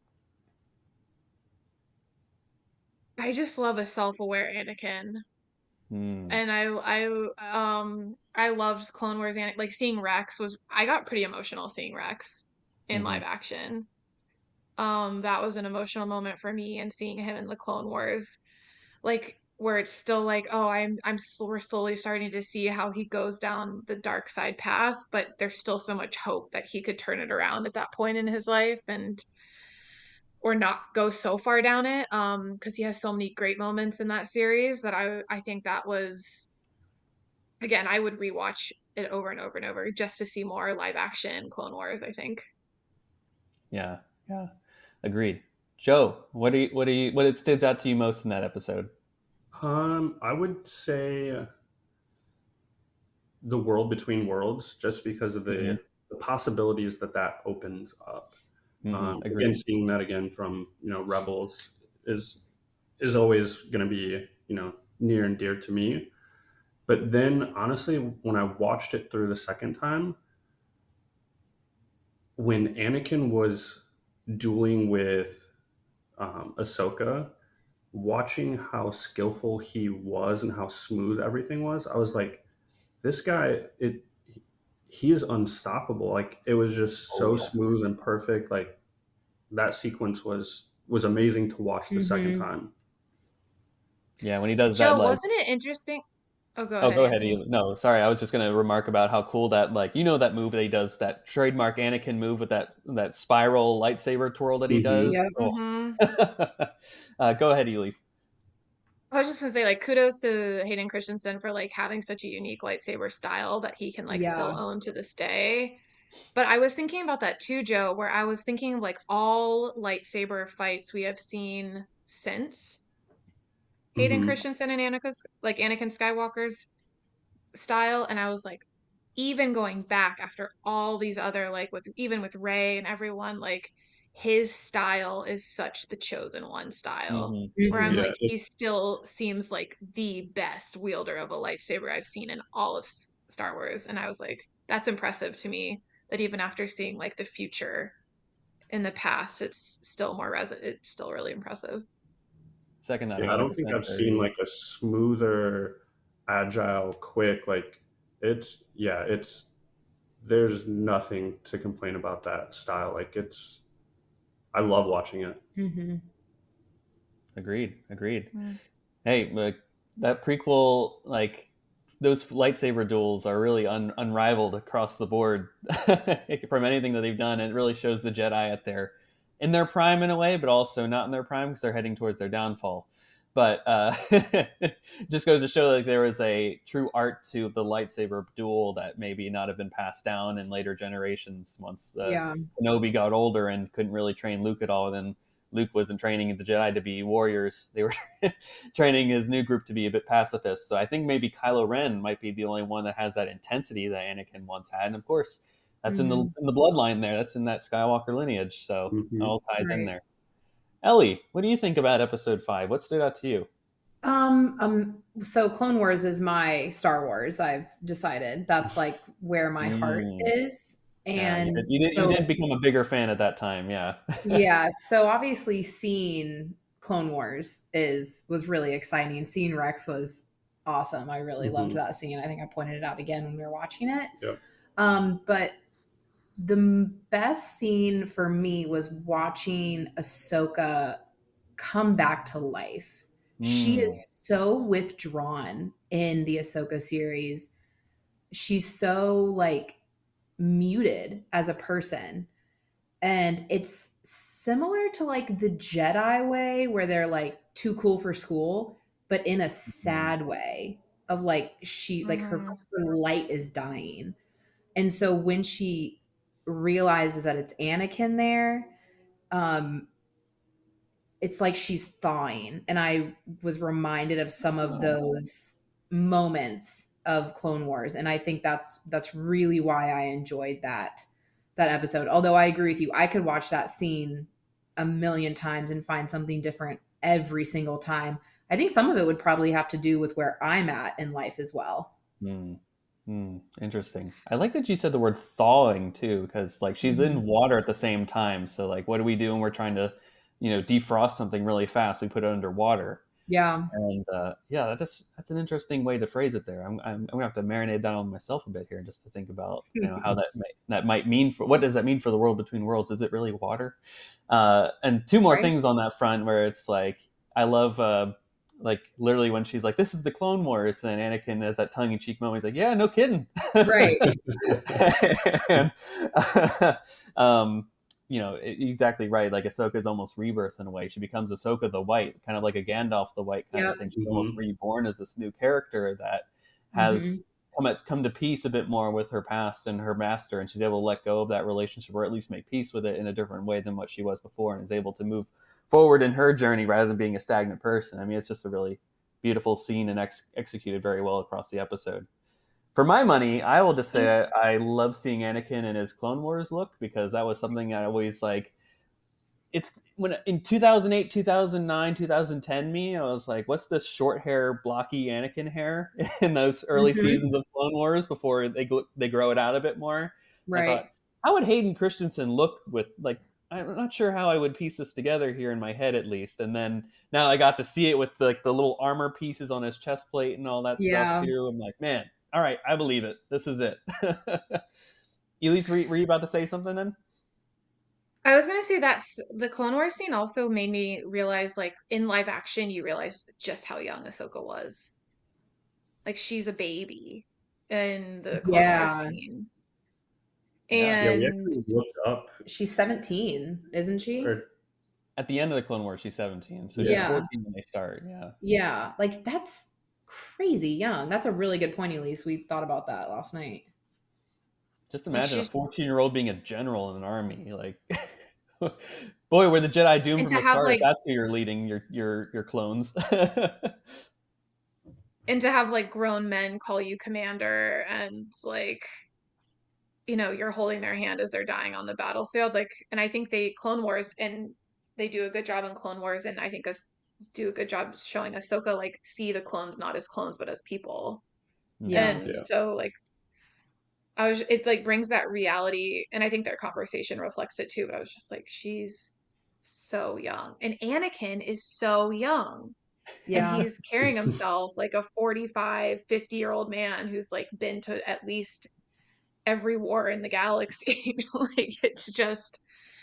I just love a self-aware Anakin. Hmm. And I I um I loved Clone Wars and like seeing Rex was I got pretty emotional seeing Rex in Mm-hmm. live action. Um, that was an emotional moment for me and seeing him in the Clone Wars, like where it's still like, oh, I'm I'm sl- we're slowly starting to see how he goes down the dark side path, but there's still so much hope that he could turn it around at that point in his life and or not go so far down it. Um, because he has so many great moments in that series that I I think that was again, I would rewatch it over and over and over just to see more live action Clone Wars, I think. Yeah, yeah, agreed. Joe, what do you, what do you, what it stands out to you most in that episode? Um, I would say the world between worlds, just because of the, Mm-hmm. the possibilities that that opens up. Mm-hmm. Um, Agreed. again, seeing that again from, you know, Rebels is is always going to be, you know, near and dear to me. But then, honestly, when I watched it through the second time, when Anakin was dueling with um, Ahsoka, watching how skillful he was and how smooth everything was, I was like, this guy, it he is unstoppable. Like, it was just Oh so yeah. smooth and perfect. Like, that sequence was was amazing to watch the second Mm-hmm. time. Yeah, when he does that, Joe, like, wasn't it interesting? Oh, go oh, ahead, go ahead. Anthony. You- No, sorry. I was just gonna remark about how cool that, like, you know, that move that he does, that trademark Anakin move with that that spiral lightsaber twirl that he Hmm. does. Yep. Oh. hmm uh, go ahead, Elise. I was just gonna say, like, kudos to Hayden Christensen for like having such a unique lightsaber style that he can like still Yeah. own to this day. But I was thinking about that too, Joe, where I was thinking of like all lightsaber fights we have seen since Hayden Hmm. Christensen and Anakin's like Anakin Skywalker's style, and I was like, even going back after all these other like with even with Rey and everyone, like his style is such the chosen one style. Mm-hmm. Where I'm Mm-hmm. Yeah, like, it, he still seems like the best wielder of a lightsaber I've seen in all of S- Star Wars, and I was like, that's impressive to me. That even after seeing like the future in the past, it's still more res. It's still really impressive. Second that yeah. I hundred don't think percent I've there, seen Elise. like a smoother, agile, quick. Like, it's yeah, it's there's nothing to complain about that style. Like, it's I love watching it. Mm-hmm. Agreed. Agreed. Mm. Hey, like that prequel, like those lightsaber duels are really un- unrivaled across the board from anything that they've done. It really shows the Jedi at their in their prime in a way, but also not in their prime because they're heading towards their downfall. But uh, just goes to show like there was a true art to the lightsaber duel that maybe not have been passed down in later generations once uh, Yeah. Kenobi got older and couldn't really train Luke at all. And then Luke wasn't training the Jedi to be warriors; they were training his new group to be a bit pacifist. So I think maybe Kylo Ren might be the only one that has that intensity that Anakin once had. And of course, that's in the Mm-hmm. in the bloodline there. That's in that Skywalker lineage. So it Hmm. all ties in Right. there. Ellie, what do you think about Episode Five? What stood out to you? Um, um, so Clone Wars is my Star Wars. I've decided that's like where my heart Mm, is. yeah, you And did, you did. You so, did become a bigger fan at that time. Yeah. yeah, so obviously seeing Clone Wars is was really exciting. Seeing Rex was awesome. I really loved Hmm. that scene. I think I pointed it out again when we were watching it. Yep. Um, but the m- best scene for me was watching Ahsoka come back to life. She Mm, is so withdrawn in the Ahsoka series. She's so like muted as a person. And it's similar to like the Jedi way where they're like too cool for school, but in a mm, sad way of like she like her, hmm her light is dying. And so when she realizes that it's Anakin there, um, it's like she's thawing. And I was reminded of some of those moments of Clone Wars. And I think that's that's really why I enjoyed that that episode. Although I agree with you, I could watch that scene a million times and find something different every single time. I think some of it would probably have to do with where I'm at in life as well. mm, mm. Interesting. I like that you said the word thawing too, because like she's Mhm. in water at the same time. So like, what do we do when we're trying to, you know, defrost something really fast? We put it under water. Yeah. And uh, yeah, that just that's an interesting way to phrase it there. I'm, I'm I'm gonna have to marinate that on myself a bit here, just to think about you know how that might, that might mean for what does that mean for the world between worlds? Is it really water? Uh, and two more Right. things on that front where it's like I love uh, like literally when she's like, "This is the Clone Wars," and then Anakin has that tongue in cheek moment. He's like, "Yeah, no kidding." Right. and, um, you know, exactly right. Like Ahsoka is almost rebirth in a way. She becomes Ahsoka the White, kind of like a Gandalf the White kind Yep. of thing. She's almost Hmm. reborn as this new character that Hmm. has come at, come to peace a bit more with her past and her master, and she's able to let go of that relationship, or at least make peace with it in a different way than what she was before, and is able to move forward in her journey rather than being a stagnant person. I mean, it's just a really beautiful scene and ex- executed very well across the episode. For my money, I will just say Mm. I, I love seeing Anakin in his Clone Wars look, because that was something I always like. It's when in two thousand eight, two thousand nine, two thousand ten me, I was like, what's this short hair, blocky Anakin hair in those early Mhm. seasons of Clone Wars before they gl- they grow it out a bit more. And I Right. thought, how would Hayden Christensen look with, like, I'm not sure how I would piece this together here in my head, at least. And then now I got to see it with like the little armor pieces on his chest plate and all that stuff Yeah. too. I'm like, man, all right, I believe it. This is it. Elise, were, were you about to say something then? I was gonna say that's the Clone Wars scene also made me realize, like, in live action, you realize just how young Ahsoka was. Like, she's a baby in the Clone Wars Yeah. scene. Yeah. Yeah, we And actually looked up. She's seventeen, isn't she? Or, At the end of the Clone Wars, she's seventeen, so she's Yeah. fourteen when they start. Yeah. Yeah. Like, that's crazy young. That's a really good point, Elise. We thought about that last night. Just and imagine a she's fourteen-year-old being a general in an army. Like, boy, we're the Jedi doomed and from to the have start. If like that's who you're leading your your your clones. and to have like grown men call you commander, and like, you know, you're holding their hand as they're dying on the battlefield. Like, and I think they Clone Wars, and they do a good job in Clone Wars, and I think us do a good job showing Ahsoka like see the clones not as clones but as people. Yeah. And Yeah. so like I was it like brings that reality, and I think their conversation reflects it too, but I was just like, she's so young. And Anakin is so young. And Yeah. he's carrying himself like a forty-five, fifty year old man who's like been to at least every war in the galaxy. Like, it's just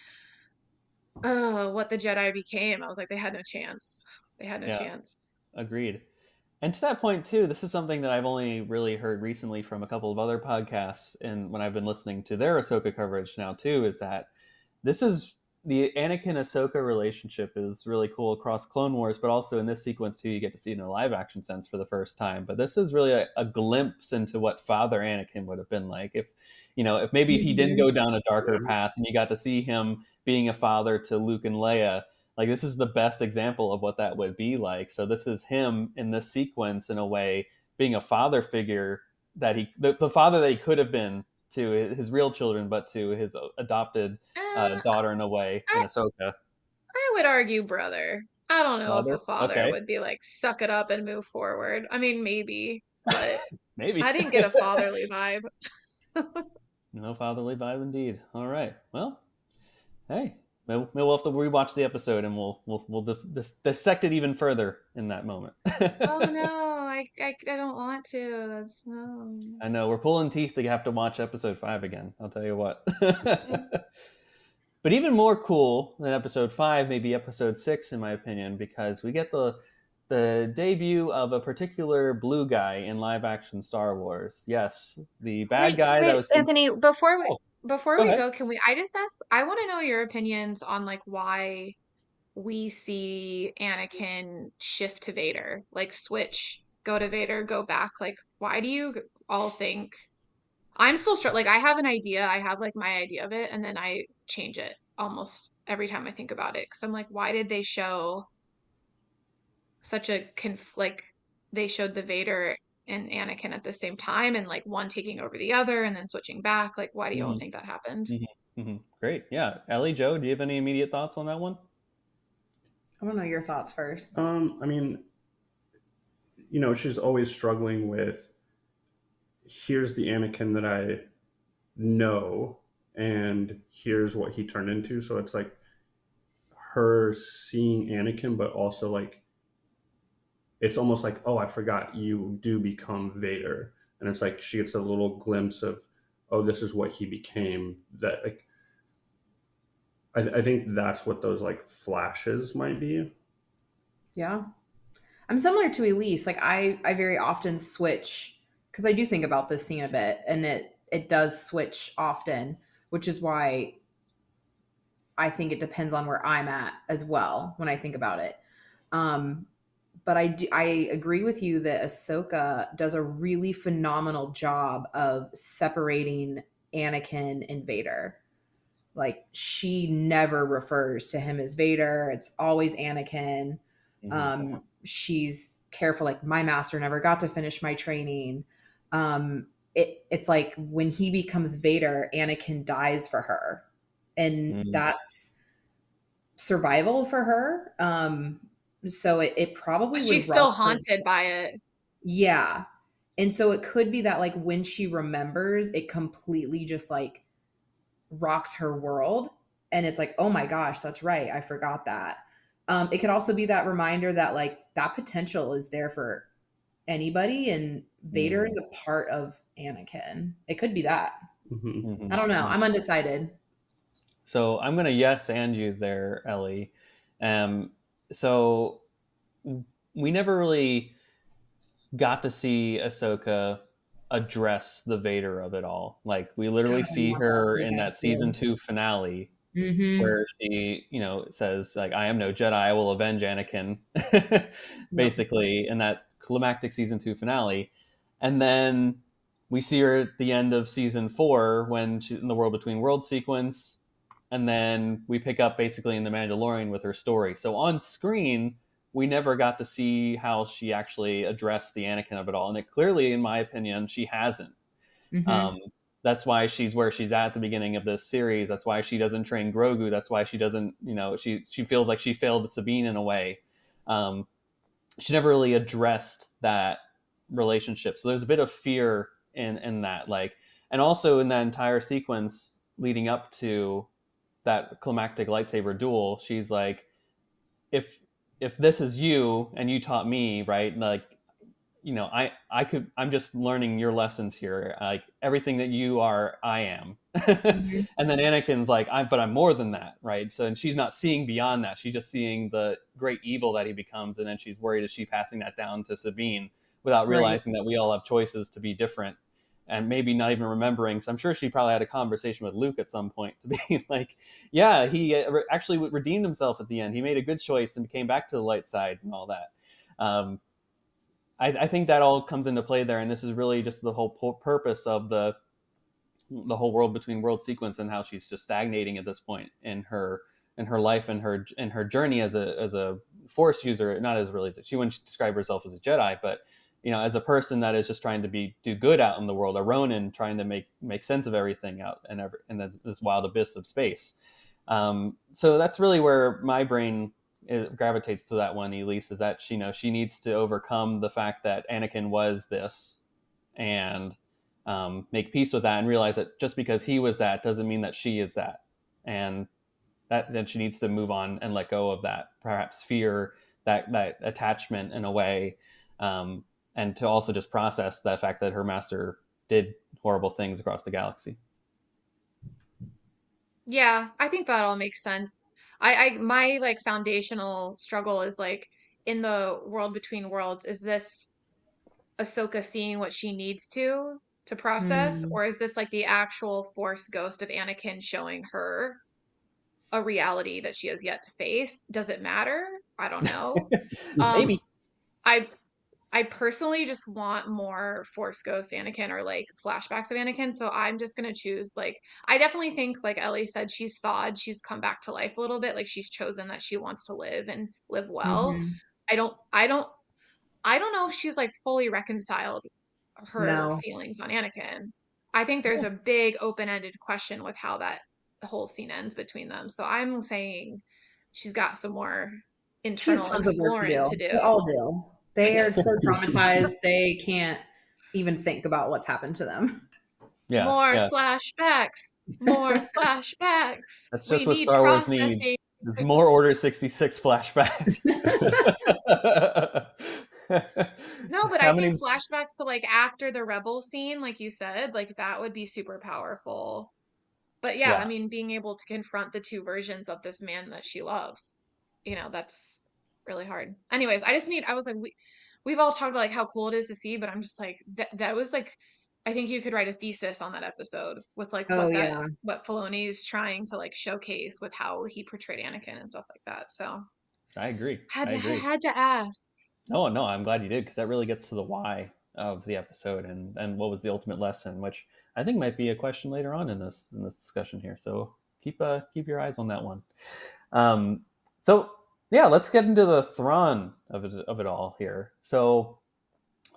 oh, what the Jedi became. I was like, they had no chance. They had no Yeah. chance. Agreed. And to that point too, this is something that I've only really heard recently from a couple of other podcasts, and when I've been listening to their Ahsoka coverage now too, is that this is the Anakin Ahsoka relationship is really cool across Clone Wars, but also in this sequence too, you get to see it in a live action sense for the first time. But this is really a, a glimpse into what Father Anakin would have been like if, you know, if maybe if he didn't Mhm. go down a darker Yeah. path, and you got to see him being a father to Luke and Leia. Like, this is the best example of what that would be like. So this is him in this sequence, in a way, being a father figure that he, the, the father that he could have been to his real children, but to his adopted uh, Uh, daughter in a way in I, Ahsoka. I would argue brother. I don't know if Father, a father okay, would be like, suck it up and move forward. I mean, maybe, but maybe. I didn't get a fatherly vibe. No fatherly vibe indeed. All right. Well, hey, maybe we'll have to rewatch the episode, and we'll we'll we'll dis- dis- dissect it even further in that moment. Oh no, I, I I don't want to. That's no. I know we're pulling teeth to have to watch episode five again. I'll tell you what. But even more cool than episode five, maybe episode six, in my opinion, because we get the the debut of a particular blue guy in live action Star Wars. Yes, the bad Wait, guy that wait, was. Being... Anthony, before we Oh, before go we ahead. go, can we I just ask I want to know your opinions on like why we see Anakin shift to Vader, like switch, go to Vader, go back. Like, why do you all think I'm still str like I have an idea, I have like my idea of it, and then I change it almost every time I think about it. Because I'm like, why did they show such a conf like they showed the Vader and Anakin at the same time, and like one taking over the other and then switching back? Like, why do you all Mm-hmm. think that happened? Mm-hmm. Mm-hmm. Great. Yeah. Ellie, Joe, do you have any immediate thoughts on that one? I want to know your thoughts first. Um, I mean, you know, she's always struggling with, here's the Anakin that I know, and here's what he turned into. So it's like her seeing Anakin, but also like, it's almost like, oh, I forgot you do become Vader. And it's like she gets a little glimpse of, oh, this is what he became. That like, I, th- I think that's what those like flashes might be. Yeah. I'm similar to Elise. Like I, I very often switch because I do think about this scene a bit, and it it does switch often, which is why I think it depends on where I'm at as well when I think about it. Um, but I do, I agree with you that Ahsoka does a really phenomenal job of separating Anakin and Vader. Like she never refers to him as Vader. It's always Anakin. Mm-hmm. Um, she's careful. Like my master never got to finish my training. Um, it it's like when he becomes Vader, Anakin dies for her, and Mm. that's survival for her. Um, so it, it probably But would she's still rock her. haunted by it. Yeah. And so it could be that like when she remembers, it completely just like rocks her world. And it's like, oh my gosh, that's right. I forgot that. Um, it could also be that reminder that like that potential is there for anybody, and Vader Mm. is a part of Anakin. It could be that. Mhm. Mhm. I don't know. I'm undecided. So I'm gonna yes and you there, Ellie. Um, so we never really got to see Ahsoka address the Vader of it all. Like we literally God, I see want that her so in bad that season too. two finale Mm-hmm. where she, you know, says like, "I am no Jedi. I will avenge Anakin," Yep. basically in that climactic season two finale, and then we see her at the end of season four when she's in the World Between Worlds sequence, and then we pick up basically in the Mandalorian with her story. So on screen, we never got to see how she actually addressed the Anakin of it all, and it clearly, in my opinion, she hasn't. Mm-hmm. Um, that's why she's where she's at the beginning of this series. That's why she doesn't train Grogu. That's why she doesn't, you know, she she feels like she failed Sabine in a way. Um, she never really addressed that relationship. So there's a bit of fear in in that, like, and also in that entire sequence leading up to that climactic lightsaber duel, she's like, if if this is you and you taught me, right, like, you know, I I could I'm just learning your lessons here. Like everything that you are, I am. Mm-hmm. And then Anakin's like, I but I'm more than that, right? So and she's not seeing beyond that. She's just seeing the great evil that he becomes, and then she's worried, is she passing that down to Sabine without Right. realizing that we all have choices to be different, and maybe not even remembering. So I'm sure she probably had a conversation with Luke at some point to be like, yeah, he actually redeemed himself at the end. He made a good choice and came back to the light side and all that. Um, I, I think that all comes into play there, and this is really just the whole purpose of the the whole World Between Worlds sequence, and how she's just stagnating at this point in her in her life and her in her journey as a as a Force user. Not as really she wouldn't describe herself as a Jedi, but you know, as a person that is just trying to be do good out in the world, a Ronin trying to make make sense of everything out in every, in the, this wild abyss of space. Um, so that's really where my brain it gravitates to that one, Elise, is that she, you know, she needs to overcome the fact that Anakin was this, and um, make peace with that, and realize that just because he was that doesn't mean that she is that, and that then she needs to move on and let go of that, perhaps fear, that that attachment in a way, um, and to also just process the fact that her master did horrible things across the galaxy. Yeah, I think that all makes sense. I, I my like foundational struggle is like in the World Between Worlds, is this Ahsoka seeing what she needs to to process, Mm. or is this like the actual Force ghost of Anakin showing her a reality that she has yet to face? Does it matter? I don't know. Um, Maybe. I I personally just want more Force Ghost Anakin, or like flashbacks of Anakin. So I'm just gonna choose like I definitely think, like Ellie said, she's thawed, she's come back to life a little bit, like she's chosen that she wants to live and live well. Mm-hmm. I don't I don't I don't know if she's like fully reconciled her No. feelings on Anakin. I think there's a big open-ended question with how that whole scene ends between them. So I'm saying she's got some more She has internal tons of work to exploring do. to do. They all do. They are so traumatized they can't even think about what's happened to them. Yeah, More yeah. flashbacks. More flashbacks. That's We just what need Star Wars processing. needs. There's more Order sixty-six flashbacks. No, but How I think many? flashbacks to like after the rebel scene, like you said, like that would be super powerful. But yeah, I Yeah, mean, being able to confront the two versions of this man that she loves, you know, that's really hard. Anyways, I just need, I was like, we, we've all talked about like how cool it is to see, but I'm just like, that, that was like, I think you could write a thesis on that episode with like Oh what that, yeah. what Filoni's trying to like showcase with how he portrayed Anakin and stuff like that. So I agree. had I to, agree. had to ask. No, no, I'm glad you did, because that really gets to the why of the episode, and and what was the ultimate lesson, which I think might be a question later on in this in this discussion here. So keep uh keep your eyes on that one. Um, so yeah, let's get into the Thrawn of it of it all here. So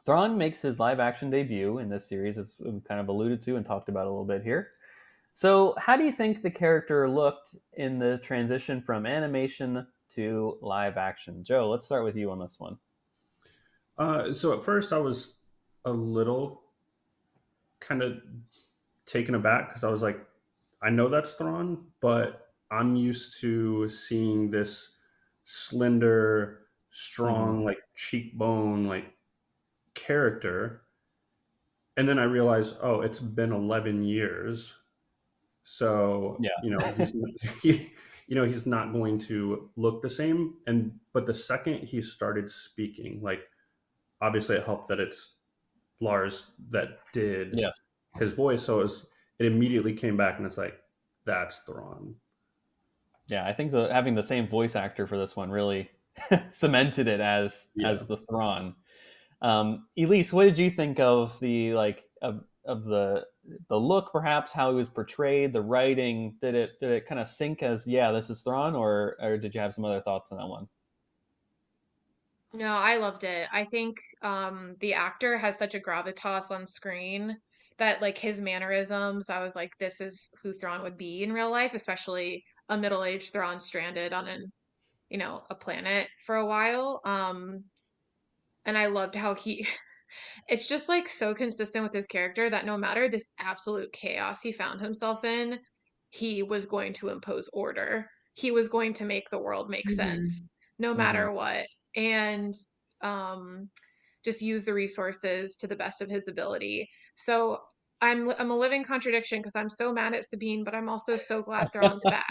Thrawn makes his live action debut in this series, as we kind of alluded to and talked about a little bit here. So, how do you think the character looked in the transition from animation to live action? Joe, let's start with you on this one. Uh, so at first I was a little kind of taken aback because I was like, I know that's Thrawn, but I'm used to seeing this slender, strong, mm-hmm. like cheekbone, like character. And then I realized, oh, it's been eleven years. So, yeah. you know, he's, he, you know, he's not going to look the same. And, but the second he started speaking, like, obviously it helped that it's Lars that did yeah. his voice. So it, was, it immediately came back and it's like, that's Thrawn. Yeah, I think the, having the same voice actor for this one really cemented it as yeah. as the Thrawn. Um, Elise, what did you think of the like of of the the look, perhaps how he was portrayed, the writing? Did it did it kind of sink as yeah, this is Thrawn, or or did you have some other thoughts on that one? No, I loved it. I think um, the actor has such a gravitas on screen that like his mannerisms, I was like, this is who Thrawn would be in real life, especially a middle-aged Thrawn stranded on an, you know, a planet for a while. Um, and I loved how he, it's just like so consistent with his character that no matter this absolute chaos he found himself in, he was going to impose order. He was going to make the world make mm-hmm. sense no matter mm-hmm. what. And um, just use the resources to the best of his ability. So I'm I'm a living contradiction because I'm so mad at Sabine, but I'm also so glad Thrawn's back.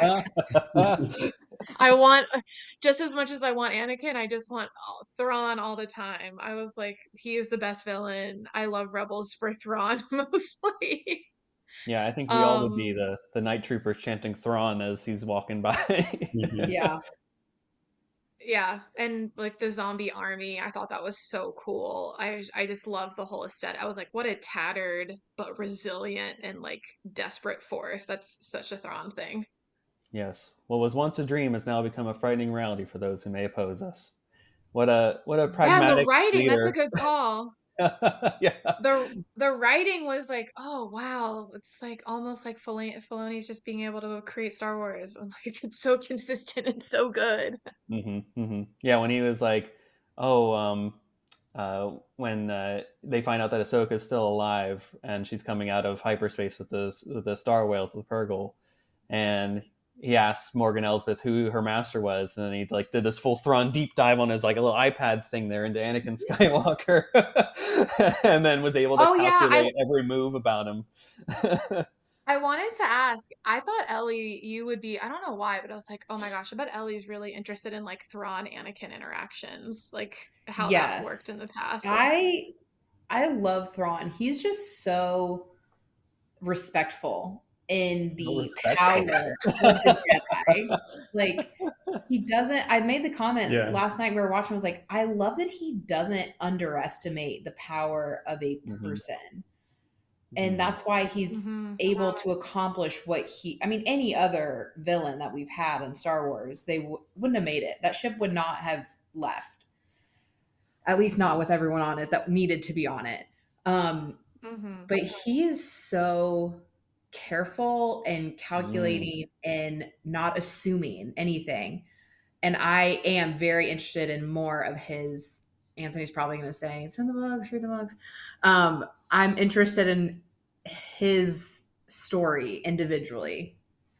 I want, just as much as I want Anakin, I just want Thrawn all the time. I was like, he is the best villain. I love Rebels for Thrawn mostly. Yeah, I think we um, all would be the, the night troopers chanting Thrawn as he's walking by. Yeah. Yeah, and like the zombie army, I thought that was so cool. I I just love the whole aesthetic. I was like, what a tattered but resilient and like desperate force. That's such a Thrawn thing. Yes. What was once a dream has now become a frightening reality for those who may oppose us. What a what a pragmatic Yeah, the writing, leader. That's a good call. yeah. The the writing was like, oh wow, it's like almost like Filoni, Filoni's just being able to create Star Wars. I'm like, it's so consistent and so good. Mm-hmm, mm-hmm. Yeah, when he was like, oh, um, uh, when uh, they find out that Ahsoka is still alive and she's coming out of hyperspace with the with the Star Whales, the Purrgil, and he asked Morgan Elsbeth who her master was, and then he like did this full Thrawn deep dive on his like a little iPad thing there into Anakin Skywalker, and then was able to oh, calculate yeah, I, every move about him. I wanted to ask, I thought Ellie, you would be, I don't know why, but I was like, oh my gosh, I bet Ellie's really interested in like Thrawn Anakin interactions, like how yes. that worked in the past. I I love Thrawn. He's just so respectful in the no power of the Jedi. Like he doesn't, I made the comment yeah. last night we were watching, I was like, I love that he doesn't underestimate the power of a person. Mm-hmm. And that's why he's mm-hmm. able to accomplish what he, I mean, any other villain that we've had in Star Wars, they w- wouldn't have made it. That ship would not have left. At least not with everyone on it that needed to be on it. Um, mm-hmm. But he is so careful and calculating mm. and not assuming anything. And I am very interested in more of his, Anthony's probably going to say, send the books, read the books. Um, I'm interested in his story individually.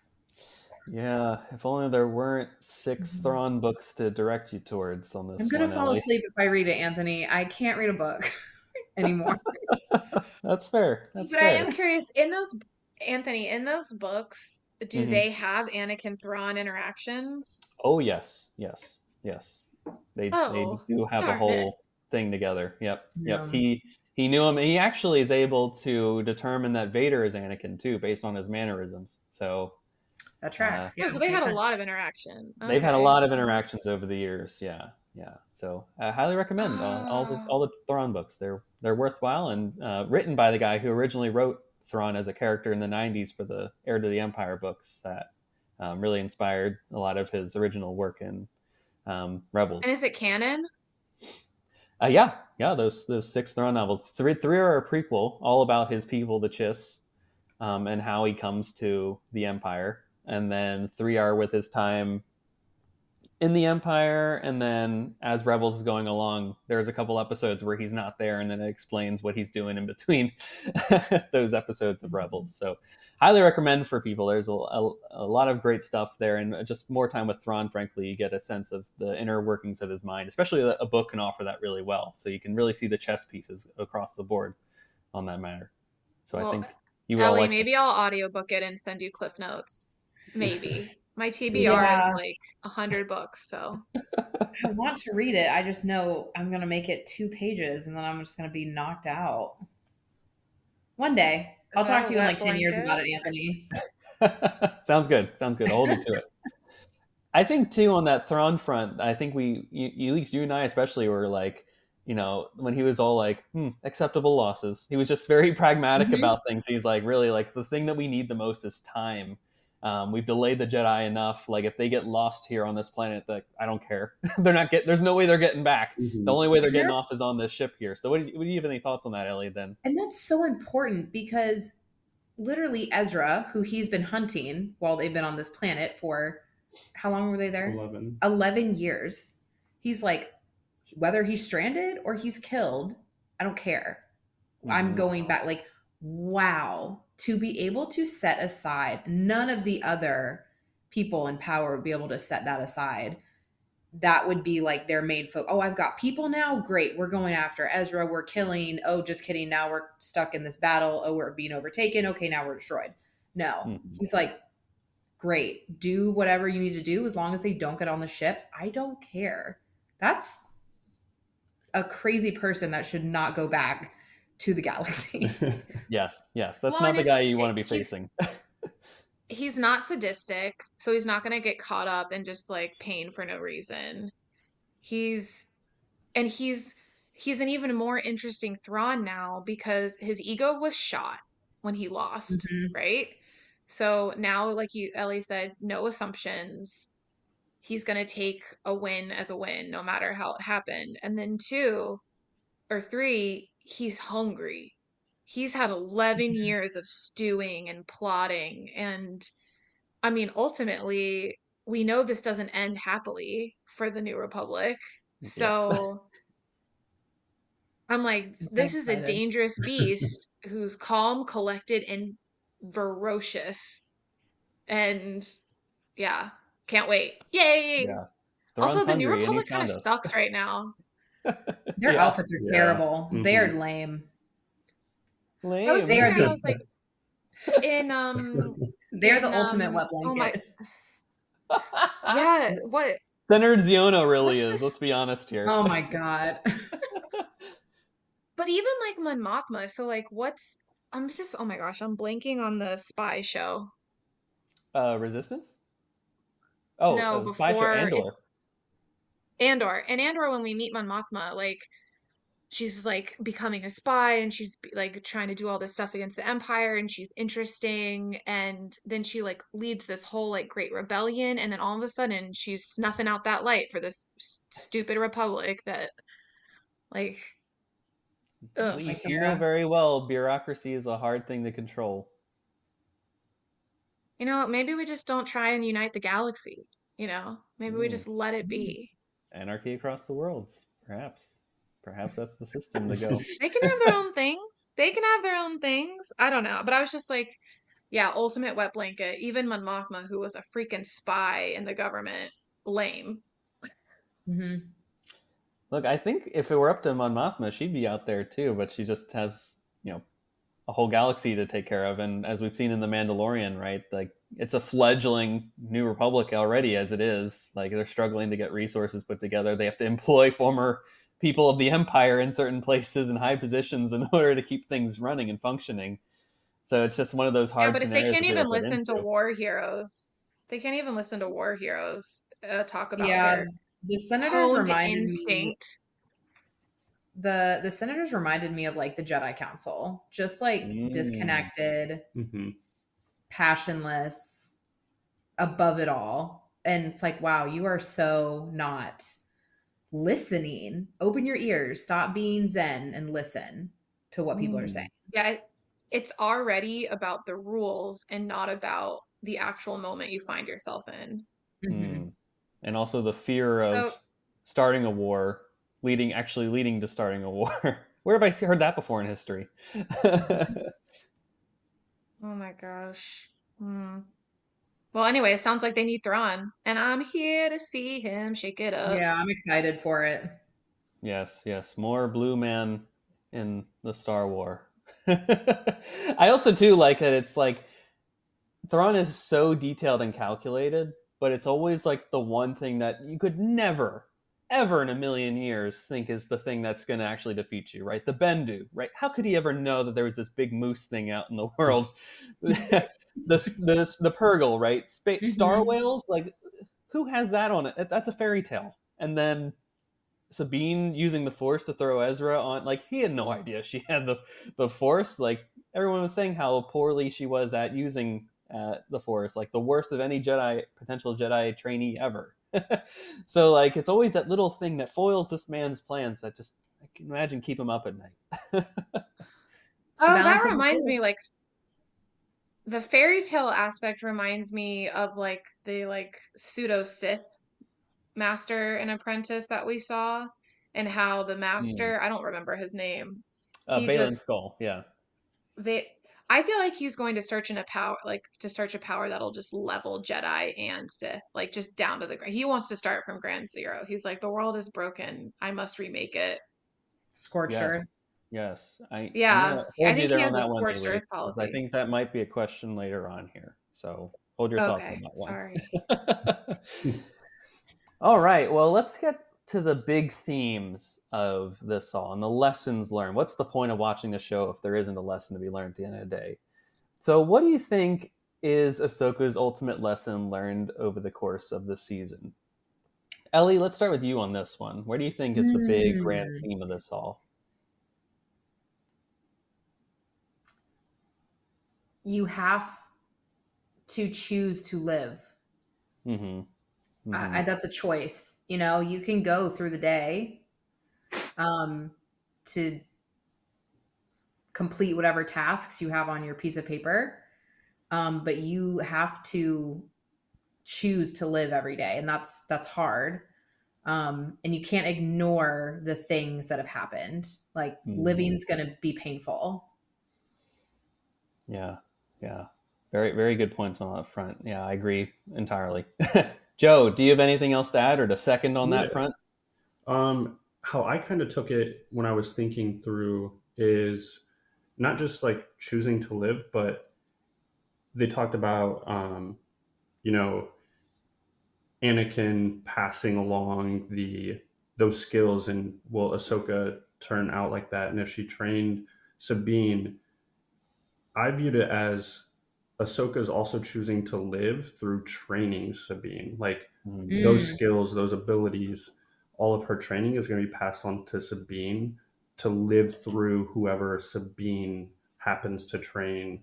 Yeah, if only there weren't six mm-hmm. Thrawn books to direct you towards on this. I'm gonna one, fall Ellie. asleep if I read it, Anthony. I can't read a book anymore. That's fair. That's but fair. I am curious, in those, Anthony, in those books, do mm-hmm. they have Anakin Thrawn interactions? Oh yes, yes, yes. They oh, they do have a whole it. thing together. Yep, yep. Yeah. He he knew him. He actually is able to determine that Vader is Anakin too, based on his mannerisms. So that tracks. Uh, yeah, so they had sense. a lot of interaction. They've okay. had a lot of interactions over the years. Yeah, yeah. So I highly recommend oh. all, all the all the Thrawn books. They're they're worthwhile and uh, written by the guy who originally wrote Thrawn as a character in the nineties for the Heir to the Empire books that um, really inspired a lot of his original work in um, Rebels. And is it canon? Uh, yeah, yeah. Those those six Thrawn novels. Three three are a prequel, all about his people, the Chiss, um, and how he comes to the Empire. And then three are with his time in the Empire, and then as Rebels is going along, there's a couple episodes where he's not there, and then it explains what he's doing in between those episodes of Rebels. So, highly recommend for people. There's a, a, a lot of great stuff there, and just more time with Thrawn. Frankly, you get a sense of the inner workings of his mind. Especially a book can offer that really well. So you can really see the chess pieces across the board on that matter. So Well, I think you will Ellie, like. maybe I'll audiobook it and send you Cliff Notes. Maybe. My T B R is Yeah. like a hundred books, so I want to read it. I just know I'm going to make it two pages and then I'm just going to be knocked out. One day. I'll Is talk that to a you in wet like ten years blanket? about it, Anthony. Sounds good. Sounds good. I'll hold you to it. I think too on that Thrawn front. I think we, you, you- at least you and I especially, were like, you know, when he was all like, hmm, acceptable losses. He was just very pragmatic Mhm. about things. He's like, really, like the thing that we need the most is time. Um, we've delayed the Jedi enough. Like if they get lost here on this planet, that I don't care. They're not get. There's no way they're getting back. Mhm. The only way they're And getting that's- off is on this ship here. So what do you, what do you have any thoughts on that, Ellie? Then And that's so important because literally Ezra, who he's been hunting while they've been on this planet for how long were they there? eleven. eleven years. He's like, whether he's stranded or he's killed, I don't care. I'm Mhm. going back. Like, wow. To be able to set aside, none of the other people in power would be able to set that aside. That would be like their main focus. Oh, I've got people now. Great. We're going after Ezra. We're killing. Oh, just kidding. Now we're stuck in this battle. Oh, we're being overtaken. Okay, now we're destroyed. No. Mhm. He's like, great. Do whatever you need to do as long as they don't get on the ship. I don't care. That's a crazy person that should not go back to the galaxy. yes, yes, that's Well, not and the it's- guy you want to be he's- facing. he's not sadistic, so he's not gonna get caught up in just like pain for no reason. He's and he's he's an even more interesting Thrawn now because his ego was shot when he lost, Mhm. right? So now, like you Ellie said, no assumptions. He's gonna take a win as a win, no matter how it happened. And then two or three, he's hungry. He's had eleven Mhm. years of stewing and plotting. And I mean, ultimately, we know this doesn't end happily for the New Republic. Yeah. So I'm like, I'm this is a excited. dangerous beast who's calm, collected, and ferocious. And yeah, can't wait. Yay! Yeah. Also, Thrawn's the New hungry, and Republic he's kind of found us. sucks right now. Their Yeah. outfits are Yeah. terrible. They're Mhm. lame. Lame. I was They thinking, are I the- was like, in um, They're the in, ultimate um, wet oh my, blanket. yeah, what? Centered Ziona really What's is. this- Let's be honest here. Oh my god. But even like Mon Mothma, so like, what's? I'm just, oh my gosh, I'm blanking on the spy show. uh, Resistance. Oh, No, uh, Spy Show before Andor. it's Andor. And Andor, when we meet Mon Mothma, like, she's like becoming a spy and she's like trying to do all this stuff against the Empire and she's interesting. And then she like leads this whole like great rebellion. And then all of a sudden she's snuffing out that light for this s- stupid Republic that like, ugh. We Like the hear wrong- very well. Bureaucracy is a hard thing to control. You know, maybe we just don't try and unite the galaxy. You know, maybe we Mm. just let it be. Anarchy across the worlds, perhaps. Perhaps that's the system to go. They can have their own things. They can have their own things. I don't know. But I was just like, yeah, ultimate wet blanket. Even Mon Mothma, who was a freaking spy in the government, lame. Mhm. Look, I think if it were up to Mon Mothma, she'd be out there too, but she just has, you know, a whole galaxy to take care of. And as we've seen in The Mandalorian, right, like it's a fledgling New Republic already as it is. Like they're struggling to get resources put together. They have to employ former people of the Empire in certain places and high positions in order to keep things running and functioning. So it's just one of those hard Yeah, but if they scenarios can't that even were put listen to into. war heroes, they can't even listen to war heroes uh, talk about Yeah, their the senators honed reminded me instinct. the the senators reminded me of like the Jedi Council, just like Mm. disconnected, hmm passionless, above it all. And it's like, wow, you are so not listening. Open your ears, stop being zen and listen to what people are saying. Yeah, it, it's already about the rules and not about the actual moment you find yourself in. Mm-hmm. Mm. And also the fear of So, starting a war, leading actually leading to starting a war. Where have I heard that before in history? oh my gosh. Hmm. Well, anyway, it sounds like they need Thrawn, and I'm here to see him shake it up. Yeah, I'm excited for it. Yes, yes, more blue man in the Star War. I also too like that it's like Thrawn is so detailed and calculated, but it's always like the one thing that you could never, ever in a million years think is the thing that's going to actually defeat you, right? The Bendu, right? How could he ever know that there was this big moose thing out in the world? the, the the Purgle, right? Spa- Mm-hmm. Star whales, like who has that on it? That's a fairy tale. And then Sabine using the Force to throw Ezra on, like he had no idea she had the the Force. Like everyone was saying how poorly she was at using uh, the Force, like the worst of any Jedi potential Jedi trainee ever. So like it's always that little thing that foils this man's plans that just I can imagine keep him up at night. Oh, that reminds me, like the fairy tale aspect reminds me of like the like pseudo Sith master and apprentice that we saw, and how the master, I don't remember his name, Uh, he Baylan just Skull, yeah. they I feel like he's going to search in a power like to search a power that'll just level Jedi and Sith, like just down to the ground. He wants to start from ground zero. He's like, the world is broken. I must remake it. Scorched Yes. Earth. Yes, I, I'm Yeah, gonna I hold you think he there on has a that one, scorched Elise, earth 'cause I policy. think that might be a question later on here. So hold your thoughts on Okay, that one. sorry. All right, well, let's get to the big themes of this all and the lessons learned. What's the point of watching the show if there isn't a lesson to be learned at the end of the day? So, what do you think is Ahsoka's ultimate lesson learned over the course of the season? Ellie, let's start with you on this one. Where do you think is the big grand Mm. theme of this all? You have to choose to live. Mm-hmm. Mm-hmm. I, I, that's a choice. You know, you can go through the day um, to complete whatever tasks you have on your piece of paper, um, but you have to choose to live every day, and that's that's hard. Um, and you can't ignore the things that have happened. Like Mm-hmm. living's going to be painful. Yeah, yeah, very very good points on that front. Yeah, I agree entirely. Joe, do you have anything else to add or to second on Yeah. that front? Um, how I kind of took it when I was thinking through is not just like choosing to live, but they talked about, um, you know, Anakin passing along the those skills, and will Ahsoka turn out like that? And if she trained Sabine, I viewed it as Ahsoka is also choosing to live through training Sabine. Like Mm-hmm. those skills, those abilities, all of her training is going to be passed on to Sabine to live through whoever Sabine happens to train.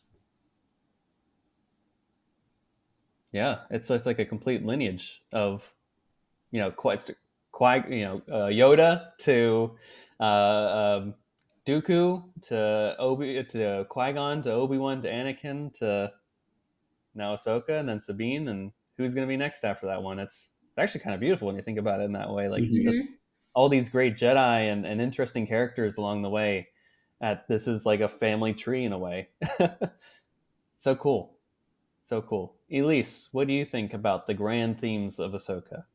Yeah, it's it's like a complete lineage of, you know, quite Qui, you know, uh, Yoda to uh, um, Dooku to Obi to Qui-Gon to Obi-Wan to Anakin to now Ahsoka and then Sabine, and who's going to be next after that one? It's actually kind of beautiful when you think about it in that way. Like Mm-hmm. it's just all these great Jedi and, and interesting characters along the way. At this is like a family tree in a way. So cool. So cool. Elise, what do you think about the grand themes of Ahsoka?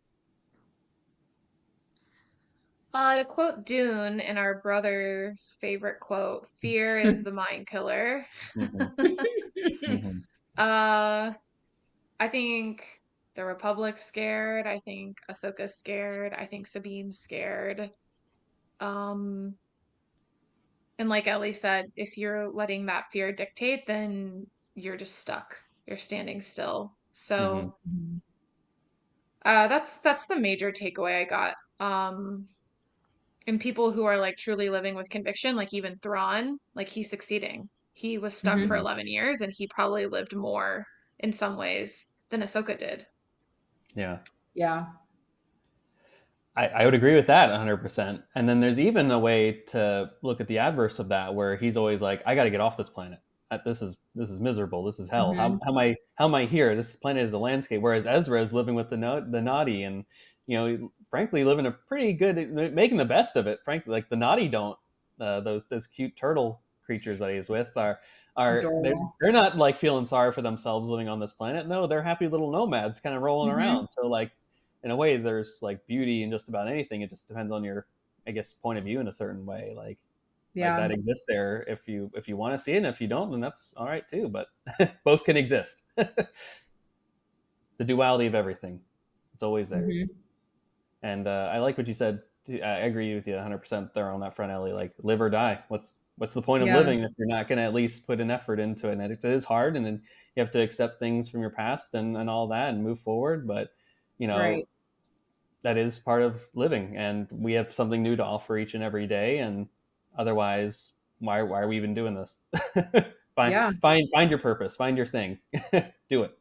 Uh, to quote Dune in our brother's favorite quote, fear is the mind killer. Mm-hmm. Mm-hmm. Uh, I think the Republic's scared. I think Ahsoka's scared. I think Sabine's scared. Um, and like Ellie said, if you're letting that fear dictate, then you're just stuck. You're standing still. So, Mm-hmm. uh, that's that's the major takeaway I got. Um, and people who are like truly living with conviction, like even Thrawn, like he's succeeding. He was stuck Mm-hmm. for eleven years, and he probably lived more in some ways than Ahsoka did. Yeah. Yeah. I, I would agree with that one hundred percent. And then there's even a way to look at the adverse of that, where he's always like, "I got to get off this planet. This is this is miserable. This is hell. Mm-hmm. How, how am I how am I here? This planet is a landscape." Whereas Ezra is living with the no, the naughty, and you know, frankly, living a pretty good, making the best of it. Frankly, like the naughty don't uh, those those cute turtle creatures that he's with are are they're, they're not like feeling sorry for themselves living on this planet. No, they're happy little nomads, kind of rolling Mm-hmm. around. So like, in a way, there's like beauty in just about anything. It just depends on your, I guess, point of view in a certain way. Like, Yeah. like that exists there if you if you want to see it, and if you don't, then that's all right too. But both can exist. The duality of everything, it's always there. Mm-hmm. And uh, I like what you said. I agree with you one hundred percent there on that front, Ellie. Like, live or die. What's what's the point of Yeah. living if you're not going to at least put an effort into it? And it is hard, and then you have to accept things from your past and, and all that and move forward. But you know, Right. that is part of living, and we have something new to offer each and every day. And otherwise, why why are we even doing this? find Yeah. find find your purpose, find your thing, do it.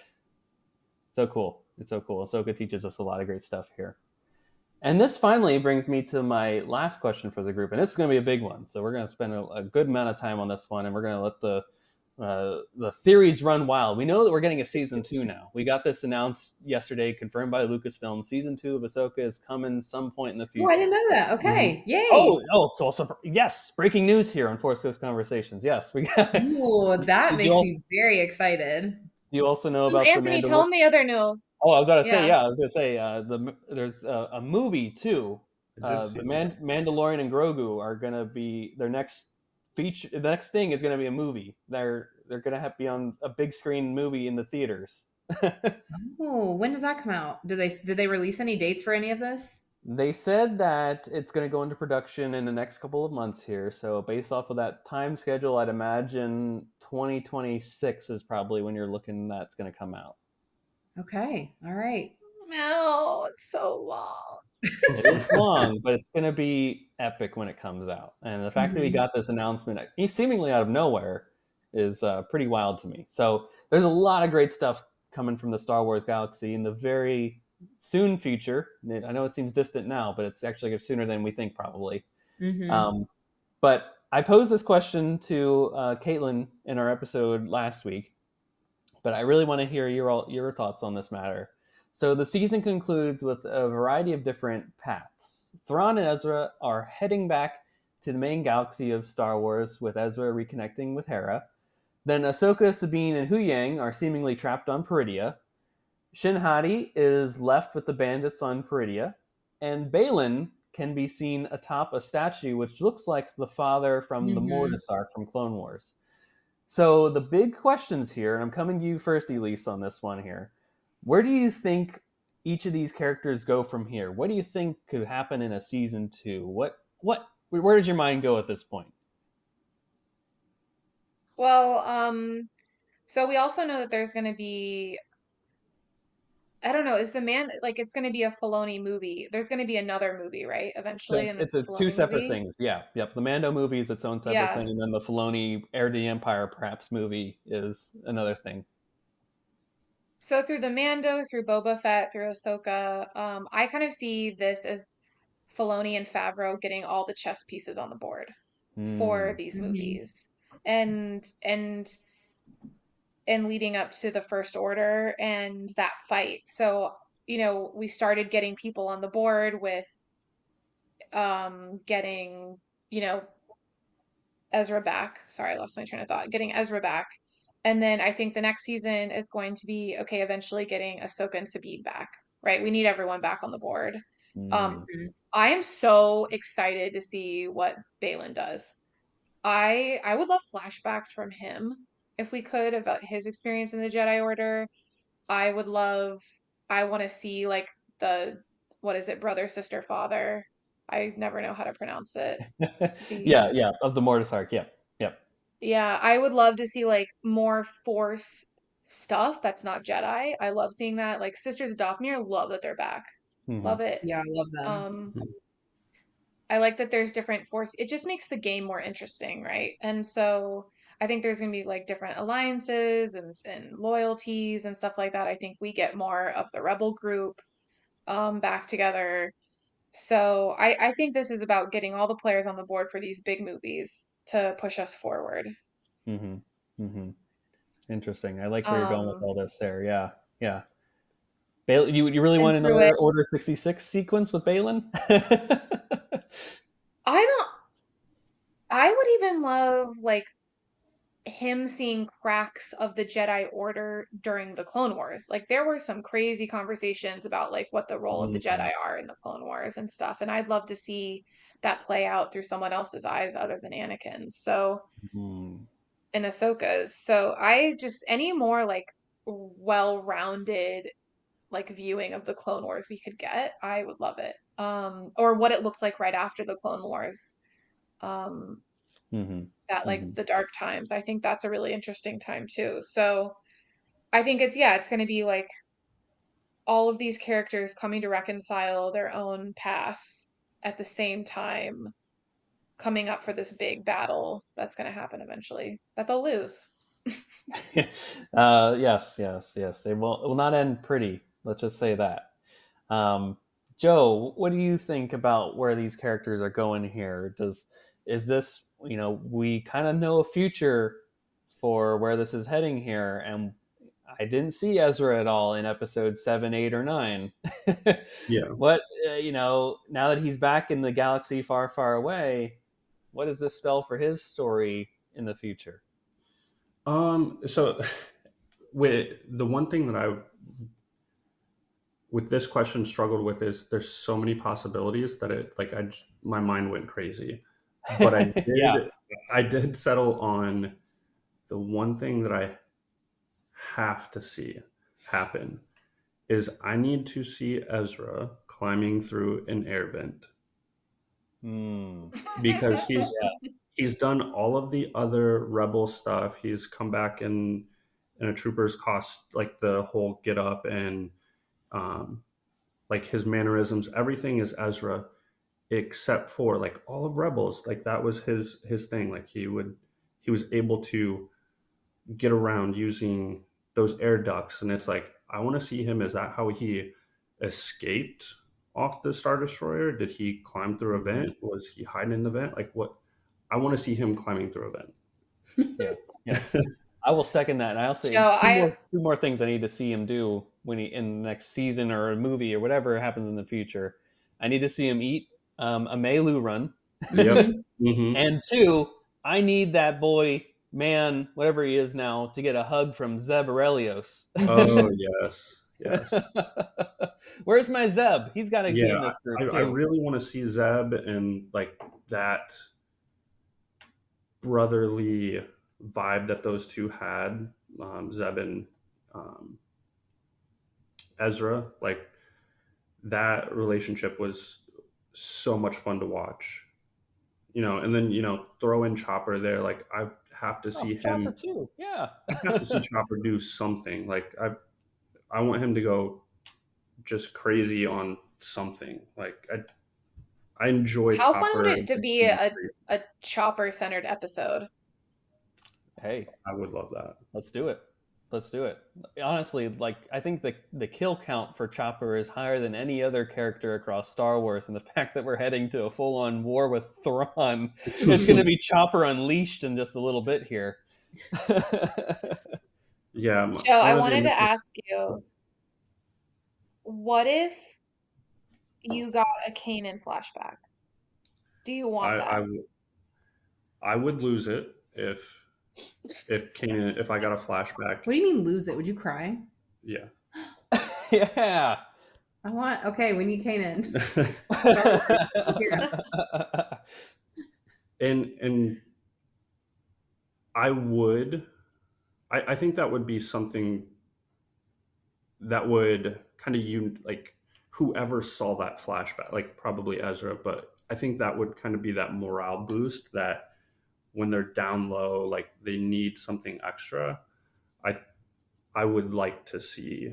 So cool. It's so cool. Ahsoka teaches us a lot of great stuff here. And this finally brings me to my last question for the group, and it's going to be a big one. So we're going to spend a, a good amount of time on this one, and we're going to let the uh, the theories run wild. We know that we're getting a season two now. We got this announced yesterday, confirmed by Lucasfilm. Season two of Ahsoka is coming some point in the future. Oh, I didn't know that. Okay, yay! Oh, oh, so also, yes, breaking news here on Force Ghost Conversations. Yes, we got. Ooh, that Did makes you al- me very excited. You also know Ooh, about Anthony, the tell Mandalor- him the other news. Oh, I was about to say, Yeah. yeah, I was going to say, uh, the there's a, a movie too. I did Uh, see the that. Man- Mandalorian and Grogu are going to be their next feature. The next thing is going to be a movie. They're they're going to have to be on a big screen movie in the theaters. Oh, when does that come out? Did they did they release any dates for any of this? They said that it's going to go into production in the next couple of months here. So based off of that time schedule, I'd imagine twenty twenty-six is probably when you're looking that's going to come out. Okay, all right. No, it's so long. It is long, but it's going to be epic when it comes out. And the fact that we Mhm. got this announcement seemingly out of nowhere is uh, pretty wild to me. So there's a lot of great stuff coming from the Star Wars galaxy in the very soon future. I know it seems distant now, but it's actually sooner than we think probably. Mhm. Um, but I posed this question to uh, Caitlin in our episode last week, but I really want to hear your all, your thoughts on this matter. So the season concludes with a variety of different paths. Thrawn and Ezra are heading back to the main galaxy of Star Wars, with Ezra reconnecting with Hera. Then Ahsoka, Sabine, and Huyang are seemingly trapped on Peridea. Shin Hati is left with the bandits on Peridea, and Balin can be seen atop a statue which looks like the father from the Mhm. Mortisarch from Clone Wars. So the big questions here, and I'm coming to you first, Elise, on this one here. Where do you think each of these characters go from here? What do you think could happen in a season two? What what where does your mind go at this point? Well, um, so we also know that there's going to be, I don't know, is the man like it's going to be a Filoni movie? There's going to be another movie, right? So Eventually, it's, and it's it's a a two Filoni separate movie. things. Yeah, yep. The Mando movie is its own separate Yeah. thing, and then the Filoni Heir to the Empire perhaps movie is another thing. So through the Mando, through Boba Fett, through Ahsoka, um, I kind of see this as Filoni and Favreau getting all the chess pieces on the board for Hmm. these Mhm. movies, and and and leading up to the First Order and that fight. So, you know, we started getting people on the board with um getting, you know, Ezra back. Sorry, I lost my train of thought. Getting Ezra back. And then I think the next season is going to be, okay, eventually getting Ahsoka and Sabine back, right? We need everyone back on the board. Um, Hmm. I am so excited to see what Balin does. I I would love flashbacks from him if we could about his experience in the Jedi Order. I would love, I want to see like the, what is it, brother, sister, father. I never know how to pronounce it. yeah, The yeah, of the Mortisarch. Yep, yep. Yeah, I would love to see like more Force stuff that's not Jedi. I love seeing that. Like Sisters of Dathomir, love that they're back. Mhm. Love it. Yeah, I love them. Um, I like that there's different Force. It just makes the game more interesting, right? And so I think there's gonna be like different alliances and and loyalties and stuff like that. I think we get more of the Rebel group um back together. So I, I think this is about getting all the players on the board for these big movies to push us forward. Mm-hmm. Mm-hmm. Interesting. I like where you're going with Um, all this there. Yeah. Yeah. Bal- you you really and want through it, another Order sixty-six sequence with Balin? I don't, I would even love like him seeing cracks of the Jedi Order during the Clone Wars. Like there were some crazy conversations about like what the role of the Mm, Jedi are in the Clone Wars and stuff. And I'd love to see that play out through someone else's eyes other than Anakin's. So mm. in Ahsoka's. So I just any more like well-rounded like viewing of the Clone Wars we could get, I would love it. Um, or what it looked like right after the Clone Wars. Um, Mm-hmm. that like Mm-hmm. the dark times. I think that's a really interesting time too. So I think it's yeah, it's going to be like all of these characters coming to reconcile their own pasts at the same time, coming up for this big battle that's going to happen eventually that they'll lose. uh, yes, yes, yes. It will, it will not end pretty. Let's just say that. Um, Joe, what do you think about where these characters are going here? Does is this, you know, we kind of know a future for where this is heading here, and I didn't see Ezra at all in episode seven, eight, or nine. Yeah. What, uh, you know, now that he's back in the galaxy far, far away, what does this spell for his story in the future? Um. So, with the one thing that I with this question struggled with is there's so many possibilities that it like I just, my mind went crazy. But I Yeah. did I did settle on the one thing that I have to see happen is I need to see Ezra climbing through an air vent Hmm. because he's Yeah. he's done all of the other rebel stuff. He's come back in in a trooper's cost, like the whole get up and um, like his mannerisms. Everything is Ezra except for like all of Rebels. Like that was his his thing. Like he would he was able to get around using those air ducts, and it's like I want to see him. Is that how he escaped off the Star Destroyer? Did he climb through a Mhm. vent? Was he hiding in the vent? Like what? I want to see him climbing through a vent. Yeah. Yeah. I will second that. And I also Joe, two more I two more things I need to see him do when he in the next season or a movie or whatever happens in the future. I need to see him eat um, a Melu run, Yep. Mhm. hmm and two, I need that boy man, whatever he is now, to get a hug from Zeb Aurelios. Oh yes, yes, Where's my Zeb? He's got to be yeah. in this group I, I too. really want to see Zeb and like that brotherly vibe that those two had, um, Zeb and um, Ezra. Like that relationship was so much fun to watch. You know, and then you know throw in Chopper there. Like I have to Oh, see Chopper him. too. Yeah. I have to see Chopper do something. Like I, I want him to go just crazy on something. Like I, I enjoy how fun would Chopper. it to be being a crazy. a chopper centered episode? Hey, I would love that. let's do it. Let's do it. Honestly, like I think the the kill count for Chopper is higher than any other character across Star Wars, and the fact that we're heading to a full on war with Thrawn, it's going to be Chopper unleashed in just a little bit here. Yeah, m- Joe, I one of the wanted to initial. ask you, what if you got a Kanan flashback? Do you I, want I, that? w- I would lose it if if Kanan if I got a flashback. What do you mean lose it? Would you cry? Yeah. Yeah. I want. Okay, we need Kanan. Star Wars. Hear us. and and I would I, I think that would be something that would kind of you like whoever saw that flashback, like probably Ezra, but I think that would kind of be that morale boost that when they're down low, like they need something extra. I I would like to see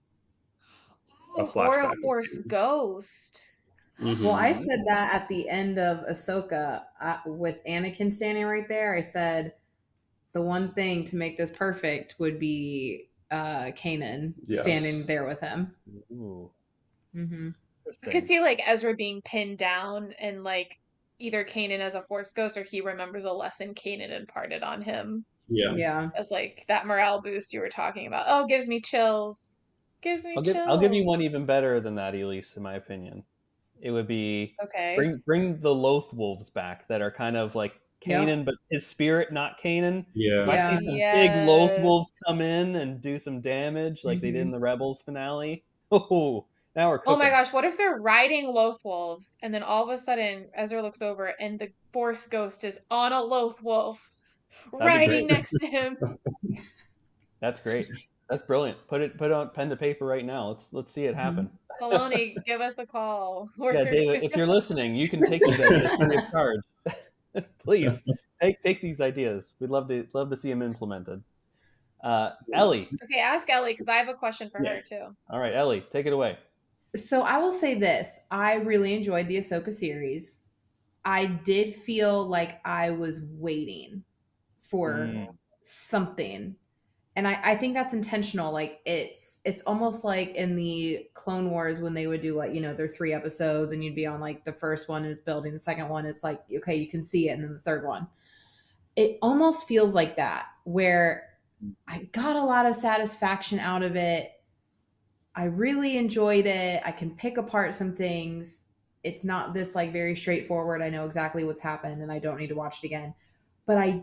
a Oh, or a flashback. Force ghost. Well, I Mm-hmm. said that at the end of Ahsoka uh, with Anakin standing right there. I said the one thing to make this perfect would be uh Kanan Yes. standing there with him. Ooh. Mm-hmm. I could see like Ezra being pinned down and like either Kanan as a Force ghost or he remembers a lesson Kanan imparted on him Yeah. Yeah. as like that morale boost you were talking about. Oh, gives me chills. Gives me I'll give chills. I'll give you one even better than that, Elise, in my opinion. It would be Okay. bring bring the Loth wolves back that are kind of like Yep. Kanan, but his spirit not Kanan. Yeah. Let's Yeah. see some big Loth Yes. wolves come in and do some damage like they did in Mhm. the Rebels finale. Oh, now we're Oh cooking. my gosh, what if they're riding Loth wolves and then all of a sudden Ezra looks over and the Force ghost is on a Loth wolf That'd be riding great. next to him? That's great. That's brilliant. Put it put it on pen to paper right now. Let's let's see it happen. Maloney, give us a call. Yeah, We're- David, if you're listening, you can take these ideas free of charge. Please take take these ideas. We'd love to love to see them implemented. Uh, Ellie, Okay, ask Ellie because I have a question for Yeah. her too. all right, Ellie, take it away. So I will say this. I really enjoyed the Ahsoka series. I did feel like I was waiting for Mm. something. And I, I think that's intentional. Like it's it's almost like in the Clone Wars when they would do like, you know, their three episodes and you'd be on like the first one and it's building, the second one, it's like, okay, you can see it, and then the third one. It almost feels like that, where I got a lot of satisfaction out of it. I really enjoyed it. I can pick apart some things. It's not this like very straightforward. I know exactly what's happened and I don't need to watch it again. But I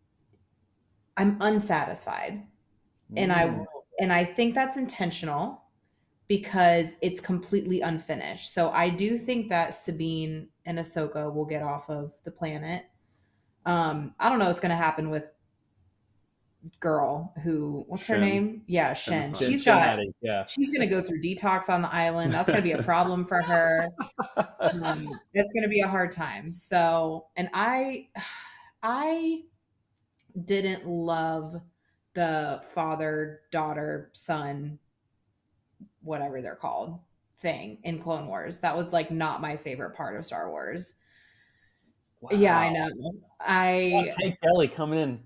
I'm unsatisfied. And I Mm. and I think that's intentional because it's completely unfinished. So I do think that Sabine and Ahsoka will get off of the planet. Um, I don't know what's gonna happen with girl who what's her Shin. name? Yeah, Shen. Shin- She's Shin got Hati, yeah. she's gonna go through detox on the island. That's gonna be a problem for her. Um, it's gonna be a hard time. So, and I, I didn't love the father, daughter, son, whatever they're called thing in Clone Wars. That was like not my favorite part of Star Wars. Yeah, I know. I Take Ellie coming in.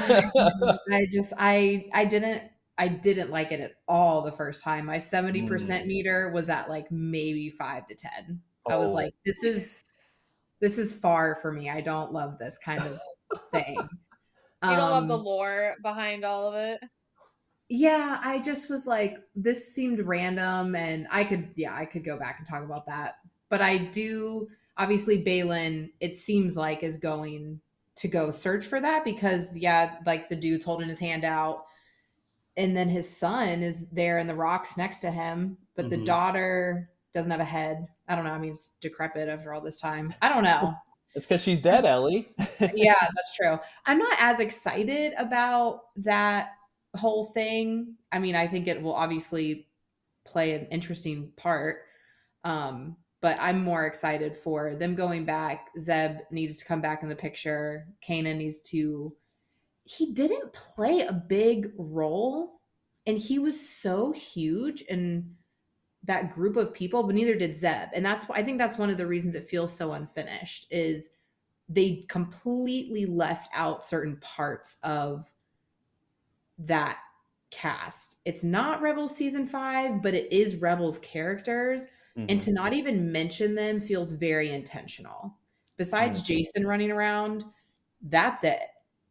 I just I I didn't I didn't like it at all the first time. My seventy percent Mm. meter was at like maybe five to ten. I was Oh. like, this is this is far for me. I don't love this kind of thing. You don't love the Um, lore behind all of it. yeah, I just was like, this seemed random, and I could, yeah, I could go back and talk about that. But I do, obviously, Balin, it seems like, is going to go search for that because, yeah, like the dude's holding his hand out, and then his son is there in the rocks next to him, but the Mhm. daughter doesn't have a head. I don't know. I mean, it's decrepit after all this time. I don't know. It's because she's dead, Ellie. Yeah, that's true. I'm not as excited about that whole thing. I mean, I think it will obviously play an interesting part. Um, but I'm more excited for them going back. Zeb needs to come back in the picture. Kanan needs to. He didn't play a big role, and he was so huge in that group of people, but neither did Zeb. And that's why I think that's one of the reasons it feels so unfinished is they completely left out certain parts of that cast. It's not Rebels season five, but it is Rebels characters. Mhm. And to not even mention them feels very intentional. Besides Mhm. Jason running around, that's it.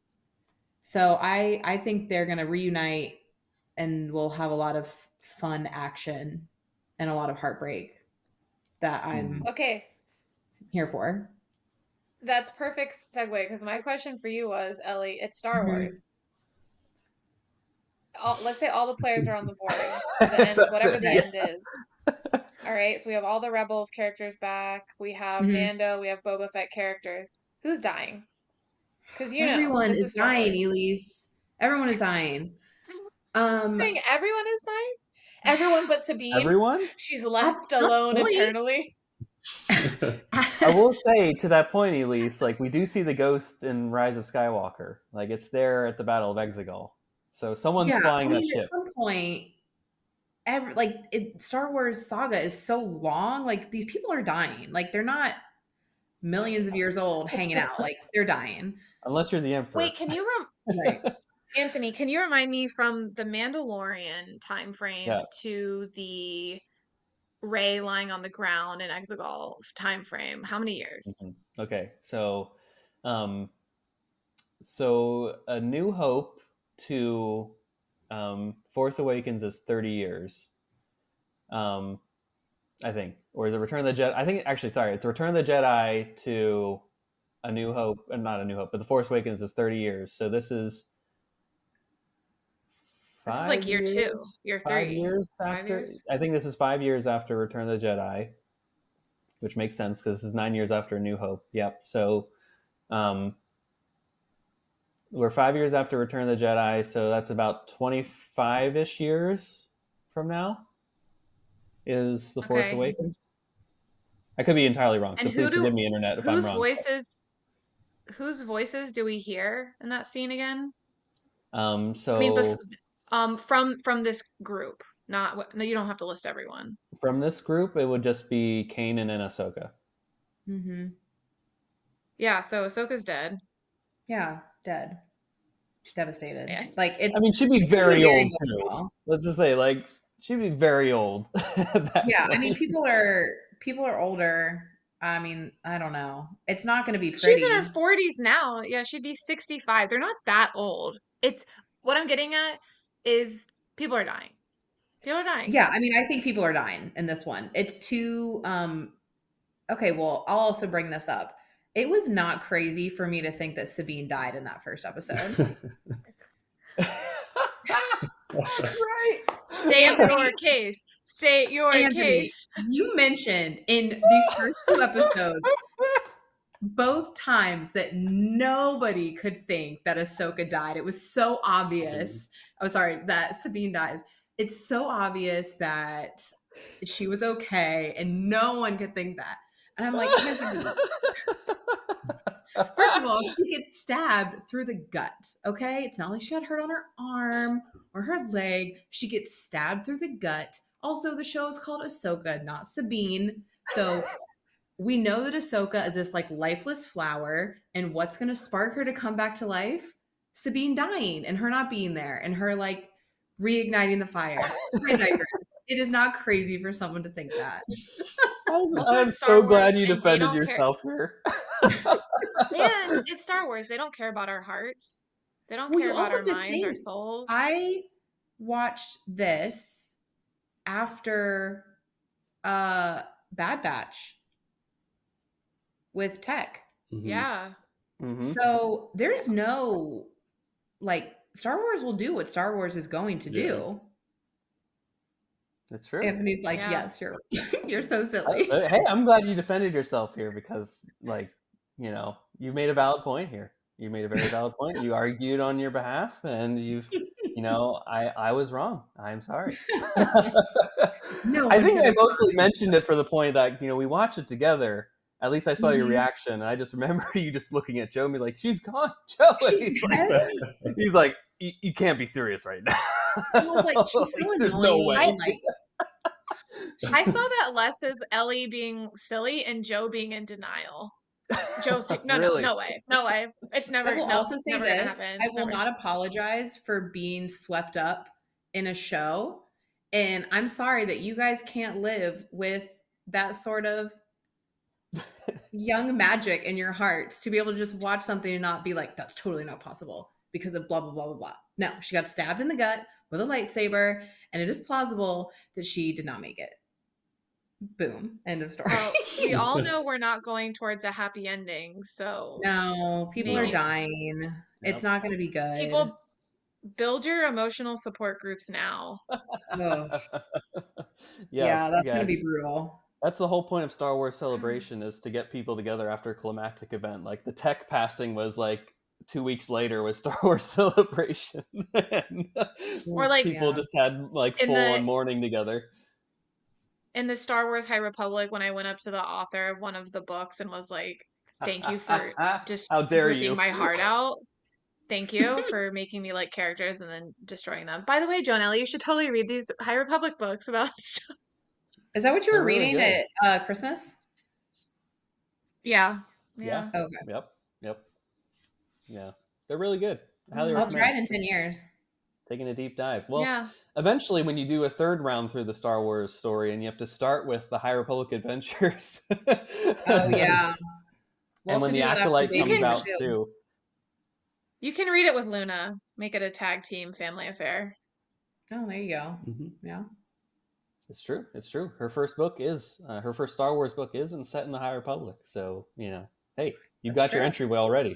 So I I think they're going to reunite and we'll have a lot of fun action and a lot of heartbreak that I'm Okay, here for. that's perfect segue because my question for you was, Ellie, it's Star Mhm. Wars. All, let's say all the players are on the board, the end, whatever the end is. All right, so we have all the Rebels characters back. We have Mhm. Mando. We have Boba Fett characters. Who's dying? Because you know Everyone this is Star dying, Wars. Elise. Everyone is dying. Um, Saying everyone is dying. Everyone but Sabine. Everyone? She's left At some alone point. eternally. I will say to that point, Elise, like we do see the ghost in Rise of Skywalker. Like it's there at the Battle of Exegol. So someone's yeah, flying I mean, that at ship. some point, every like it, Star Wars saga is so long. Like these people are dying. Like they're not millions of years old hanging out. Like they're dying. Unless you're the Emperor. Wait, can you rem- Right. Anthony, can you remind me from the Mandalorian time frame Yeah. to the Rey lying on the ground in Exegol time frame? How many years? Mm-hmm. Okay, so, um, so A New Hope to um, Force Awakens is thirty years. Um, I think, or is it Return of the Jedi? I think actually, sorry, it's Return of the Jedi to A New Hope, and uh, not A New Hope, but The Force Awakens is thirty years. So this is This is five like year years, two, year five three, years five after. years. I think this is five years after Return of the Jedi, which makes sense because this is nine years after A New Hope. Yep. So, um, we're five years after Return of the Jedi, so that's about twenty-five-ish years from now. Is The Force Okay. Awakens? I could be entirely wrong, so And who please forgive do me, internet, if I'm whose wrong. voices whose voices do we hear in that scene again? Um, I mean, bes- so um, from from this group, not what- no, you don't have to list everyone. from this group, it would just be Kanan and Ahsoka. Mm-hmm. Yeah, so Ahsoka's dead. Yeah, dead. Devastated. Yeah. Like it's. I mean, she'd be it's gonna very very old too. emotional. Let's just say, like, she'd be very old. at that Yeah, I point. mean, people are people are older. I mean, I don't know. It's not going to be pretty. She's in her forties now. Yeah, she'd be sixty-five. They're not that old. It's what I'm getting at is people are dying. People are dying. Yeah, I mean, I think people are dying in this one. It's too um okay, well, I'll also bring this up. It was not crazy for me to think that Sabine died in that first episode. right. State your case. State your Anthony, case. you mentioned in the first two episodes both times that nobody could think that Ahsoka died. It was so obvious. Oh, sorry, that Sabine dies. It's so obvious that she was okay, and no one could think that. And I'm like, Anthony, first of all, she gets stabbed through the gut. Okay, it's not like she got hurt on her arm or her leg. She gets stabbed through the gut. Also, the show is called Ahsoka, not Sabine. So we know that Ahsoka is this like lifeless flower, and what's going to spark her to come back to life? Sabine dying and her not being there, and her like reigniting the fire. I digress. It is not crazy for someone to think that. I'm, Also, I'm it's Star so glad Wars, you and they defended don't care- yourself here. And it's Star Wars. They don't care about our hearts. They don't Well, you care about also our have to minds, our think, souls. I watched this after uh Bad Batch with Tech. Mhm. Yeah. Mhm. So there's no like Star Wars will do what Star Wars is going to do. That's true. Anthony's like, Yeah. yes, you're you're so silly. Uh, hey, I'm glad you defended yourself here because, like, you know, you made a valid point here. You made a very valid point. You argued on your behalf, and you've, you know, I I was wrong. I'm sorry. No I one think could I have mostly mentioned it for the point that, you know, we watched it together. At least I saw your Mhm. reaction, and I just remember you just looking at Joe and be like, "She's gone, Joe." And She's he's like, dead? he's like, "You you can't be serious right now." I was like, she's so Like, there's annoying. no way. I- Like, I saw that less as Ellie being silly and Joe being in denial. Joe's like, no, Really? no, no way, no way. It's never. I will no, also say never gonna this: happen. I will Never. not apologize for being swept up in a show, and I'm sorry that you guys can't live with that sort of young magic in your hearts to be able to just watch something and not be like, that's totally not possible because of blah blah blah blah blah. No, she got stabbed in the gut with a lightsaber, and it is plausible that she did not make it. Boom. End of story. Well, we all know we're not going towards a happy ending, so No, people Maybe. are dying. It's not going to be good. people build your emotional support groups now. Ugh. yeah, yeah, that's yeah. going to be brutal. That's the whole point of Star Wars Celebration is to get people together after a climactic event. Like the tech passing was like two weeks later with Star Wars Celebration, and Or like people Yeah. just had like In full the- on mourning together. in the Star Wars High Republic, when I went up to the author of one of the books and was like, "Thank you for just How dare ripping you. my heart out. Thank you for making me like characters and then destroying them." By the way, Joan Ellie, you should totally read these High Republic books about stuff. Is that what you They're were really reading good. at uh, Christmas? Yeah. Yeah. Yeah. Okay. Yep. Yep. Yeah. They're really good. I highly Mm. I'll recommend try it in ten years. taking a deep dive. Well, yeah. eventually, when you do a third round through the Star Wars story, and you have to start with the High Republic Adventures. Oh yeah. We'll And when have to the do that after Acolyte You comes can- out too. too. You can read it with Luna. Make it a tag team family affair. Oh, there you go. Mhm. Yeah. It's true. It's true. Her first book is uh, her first Star Wars book is set in the High Republic. So you know, hey, you've That's got your true. entryway already.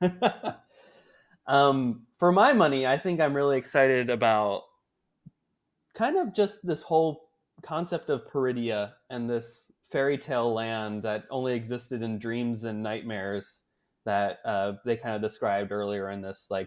um, for my money, I think I'm really excited about kind of just this whole concept of Peridia and this fairy tale land that only existed in dreams and nightmares that uh, they kind of described earlier in this. Like,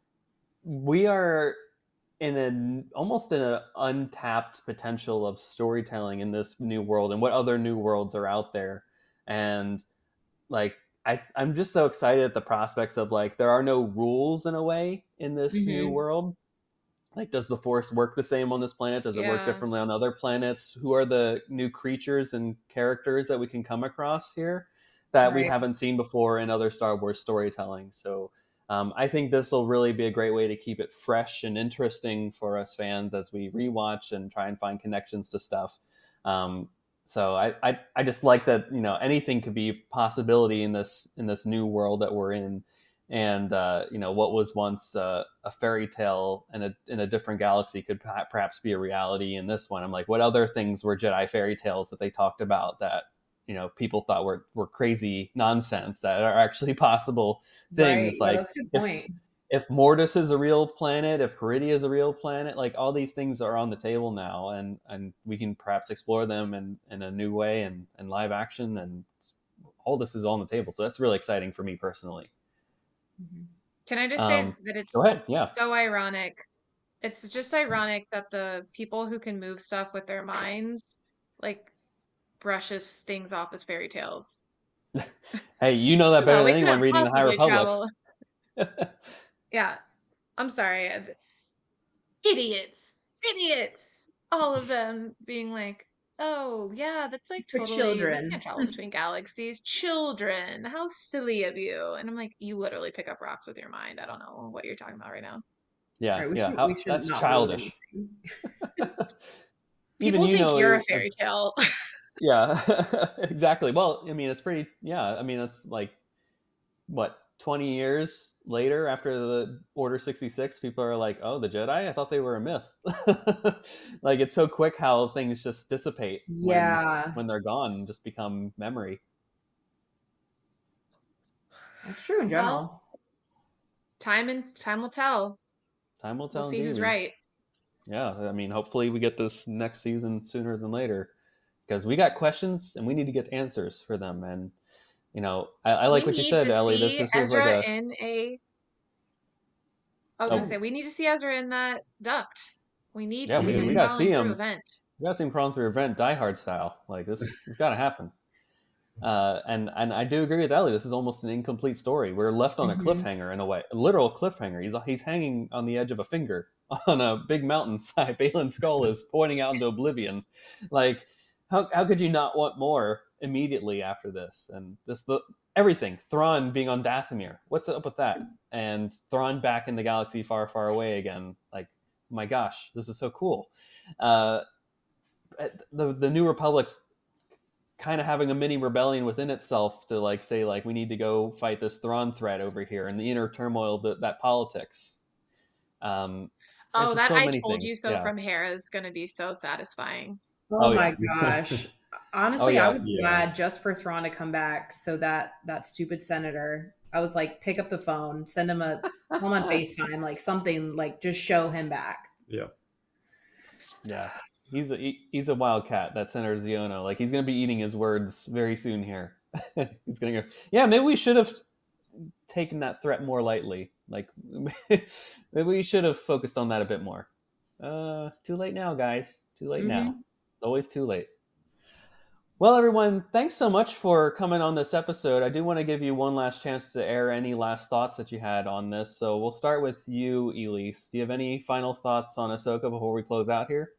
we are in an almost in an untapped potential of storytelling in this new world, and what other new worlds are out there. And like, I, I'm just so excited at the prospects of, like, there are no rules in a way in this Mhm. new world. Like, does the Force work the same on this planet? Does it work Yeah. differently on other planets? Who are the new creatures and characters that we can come across here that we Right. haven't seen before in other Star Wars storytelling? So um, I think this will really be a great way to keep it fresh and interesting for us fans as we rewatch and try and find connections to stuff. Um, so I, I I just like that, you know, anything could be possibility in this in this new world that we're in. And uh, you know, what was once uh, a fairy tale in a in a different galaxy could perhaps be a reality in this one. I'm like, what other things were Jedi fairy tales that they talked about that, you know, people thought were were crazy nonsense that are actually possible things? Right. Yeah, Like, that's a good if point. if Mortis is a real planet, if Peridia is a real planet, like, all these things are on the table now, and and we can perhaps explore them in in a new way and and live action, and all this is on the table. So that's really exciting for me personally. Mhm. Can I just say Um, that it's go ahead. Yeah. so ironic? It's just ironic that the people who can move stuff with their minds, like, brushes things off as fairy tales. Hey, you know that better No, than we anyone couldn't reading the High possibly Republic. travel. Yeah, I'm sorry. uh, Idiots, idiots, all of them being like, "Oh yeah, that's like For totally. We children. can't travel between galaxies. Children, how silly of you!" And I'm like, "You literally pick up rocks with your mind. I don't know what you're talking about right now." Yeah, Right, we yeah. should How, we should that's not ruin childish. anything. Even People you think know, you're a as- fairy tale. yeah, exactly. Well, I mean, it's pretty. Yeah, I mean, it's like, what, twenty years later after the Order sixty-six, people are like, "Oh, the Jedi? I thought they were a myth." Like, it's so quick how things just dissipate when Yeah, when they're gone and just become memory. that's true in Well, general. time and time will tell. Time will We'll tell. see who's Indeed. right. Yeah, I mean, hopefully we get this next season sooner than later, because we got questions and we need to get answers for them. And you know, I, I like We what you need said, to Ellie. This see this is like Ezra a in a. I was oh gonna say we need to see Ezra in that duct. We need to yeah, see we, we him gotta crawling see through a him. vent. We gotta see him crawling through a vent, Die Hard style. Like, this, it's got to happen. Uh, and and I do agree with Ellie. This is almost an incomplete story. We're left on a Mhm. cliffhanger in a way, a literal cliffhanger. He's he's hanging on the edge of a finger on a big mountainside. Balin's skull is pointing out into oblivion. Like, how how could you not want more immediately after this? And just the everything. Thrawn being on Dathomir. What's up with that? And Thrawn back in the galaxy far, far away again. Like, my gosh, this is so cool. Uh, the the New Republic kind of having a mini rebellion within itself to, like, say, like, we need to go fight this Thrawn threat over here, and the inner turmoil that that politics. Um, there's Oh, just that so I many told you things. so Yeah. from Hera is gonna be so satisfying. Oh Oh yeah. my gosh. Honestly, Oh, yeah. I was Yeah. glad just for Thrawn to come back so that that stupid senator, I was like, pick up the phone, send him a call him on FaceTime, like something, like just show him back. Yeah. Yeah. He's a he- he's a wildcat, that Senator Ziono. Like, he's gonna be eating his words very soon here. He's gonna go. Yeah, maybe we should have taken that threat more lightly. Like, maybe we should have focused on that a bit more. Uh, too late now, guys. Too late now. Mhm. It's always too late. Well, everyone, thanks so much for coming on this episode. I do want to give you one last chance to air any last thoughts that you had on this. So we'll start with you, Elise. Do you have any final thoughts on Ahsoka before we close out here?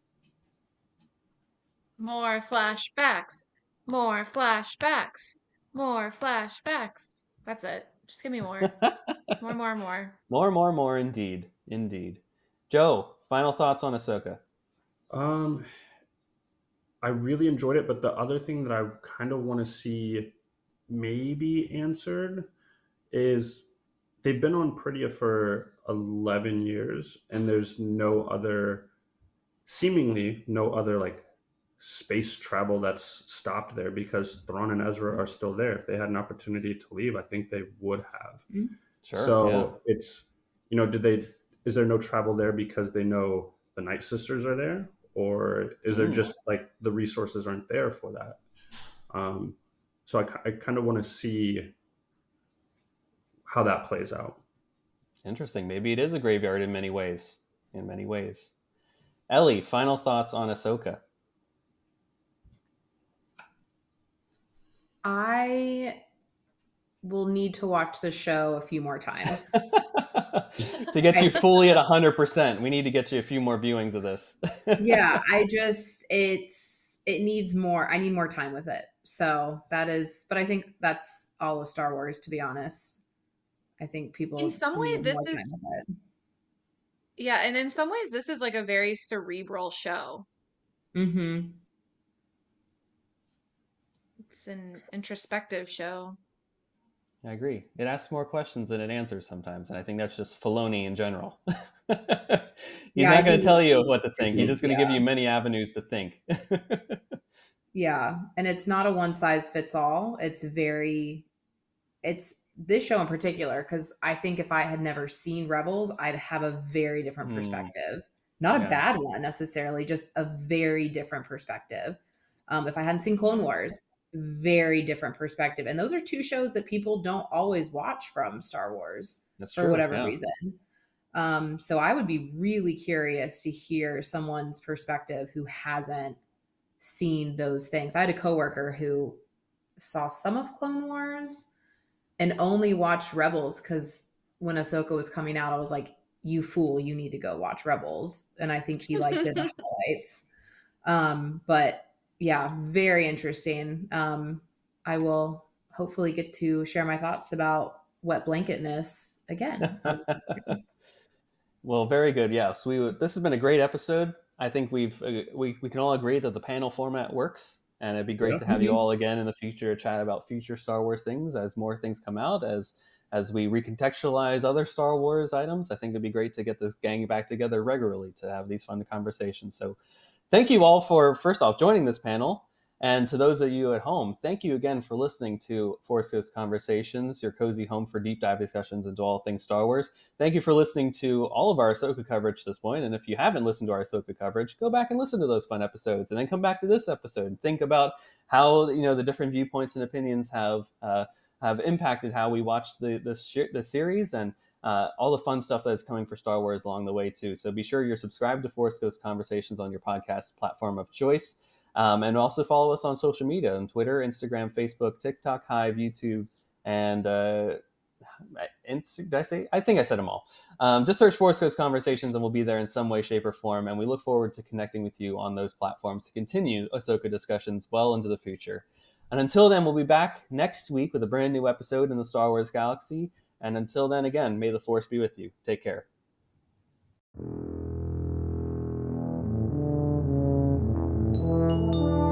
More flashbacks. More flashbacks. More flashbacks. That's it. Just give me more. More, more, more. More, more, more, indeed. Indeed. Joe, final thoughts on Ahsoka. Um, I really enjoyed it, but the other thing that I kind of want to see maybe answered is they've been on Pridia for eleven years, and there's no other, seemingly no other like space travel that's stopped there, because Thrawn and Ezra are still there. If they had an opportunity to leave, I think they would have. Mhm. Sure. So yeah. it's, you know, did they, is there no travel there because they know the Night Sisters are there? Or is there Mm. just like the resources aren't there for that? Um, so I, ki- I kind of want to see how that plays out. Interesting. Maybe it is a graveyard in many ways. In many ways. Ellie, final thoughts on Ahsoka. I will need to watch the show a few more times. To get you fully at one hundred percent, we need to get you a few more viewings of this. Yeah, I just it's it needs more. I need more time with it. So that is, but I think that's all of Star Wars, to be honest. I think people In some way, need this more time is, with it. yeah, and in some ways, this is like a very cerebral show. Mm-hmm. It's an introspective show. I agree. It asks more questions than it answers sometimes, and I think that's just Filoni in general. He's Yeah, I not going do- to tell you what to think. He's is, just going to yeah. give you many avenues to think. Yeah, and it's not a one size fits all. It's very, it's this show in particular, because I think if I had never seen Rebels, I'd have a very different Hmm. perspective. Not a Yeah. bad one necessarily, just a very different perspective. Um, if I hadn't seen Clone Wars, very different perspective. And those are two shows that people don't always watch from Star Wars That's for true. whatever yeah. reason. Um, so I would be really curious to hear someone's perspective who hasn't seen those things. I had a coworker who saw some of Clone Wars and only watched Rebels because when Ahsoka was coming out, I was like, "You fool! You need to go watch Rebels." And I think he like did the highlights. Um, but yeah, very interesting. Um, I will hopefully get to share my thoughts about Wet Blanketness again. Well, very good. Yeah. So we this has been a great episode. I think we've uh, we we can all agree that the panel format works, and it'd be great Yeah. to have you Mhm. all again in the future to chat about future Star Wars things as more things come out, as as we recontextualize other Star Wars items. I think it'd be great to get this gang back together regularly to have these fun conversations. So, thank you all for first off joining this panel. And to those of you at home, thank you again for listening to Force Ghost Conversations, your cozy home for deep dive discussions into all things Star Wars. Thank you for listening to all of our Ahsoka coverage to this point. And if you haven't listened to our Ahsoka coverage, go back and listen to those fun episodes, and then come back to this episode and think about how you know the different viewpoints and opinions have uh, have impacted how we watch the this the series and uh, all the fun stuff that's coming for Star Wars along the way too. So be sure you're subscribed to Force Ghost Conversations on your podcast platform of choice. Um, and also follow us on social media on Twitter, Instagram, Facebook, TikTok, Hive, YouTube, and uh, Insta- did I say? I think I said them all. Um, just search Force Ghost Conversations and we'll be there in some way, shape, or form. And we look forward to connecting with you on those platforms to continue Ahsoka discussions well into the future. And until then, we'll be back next week with a brand new episode in the Star Wars galaxy. And until then, again, may the Force be with you. Take care. Thank you.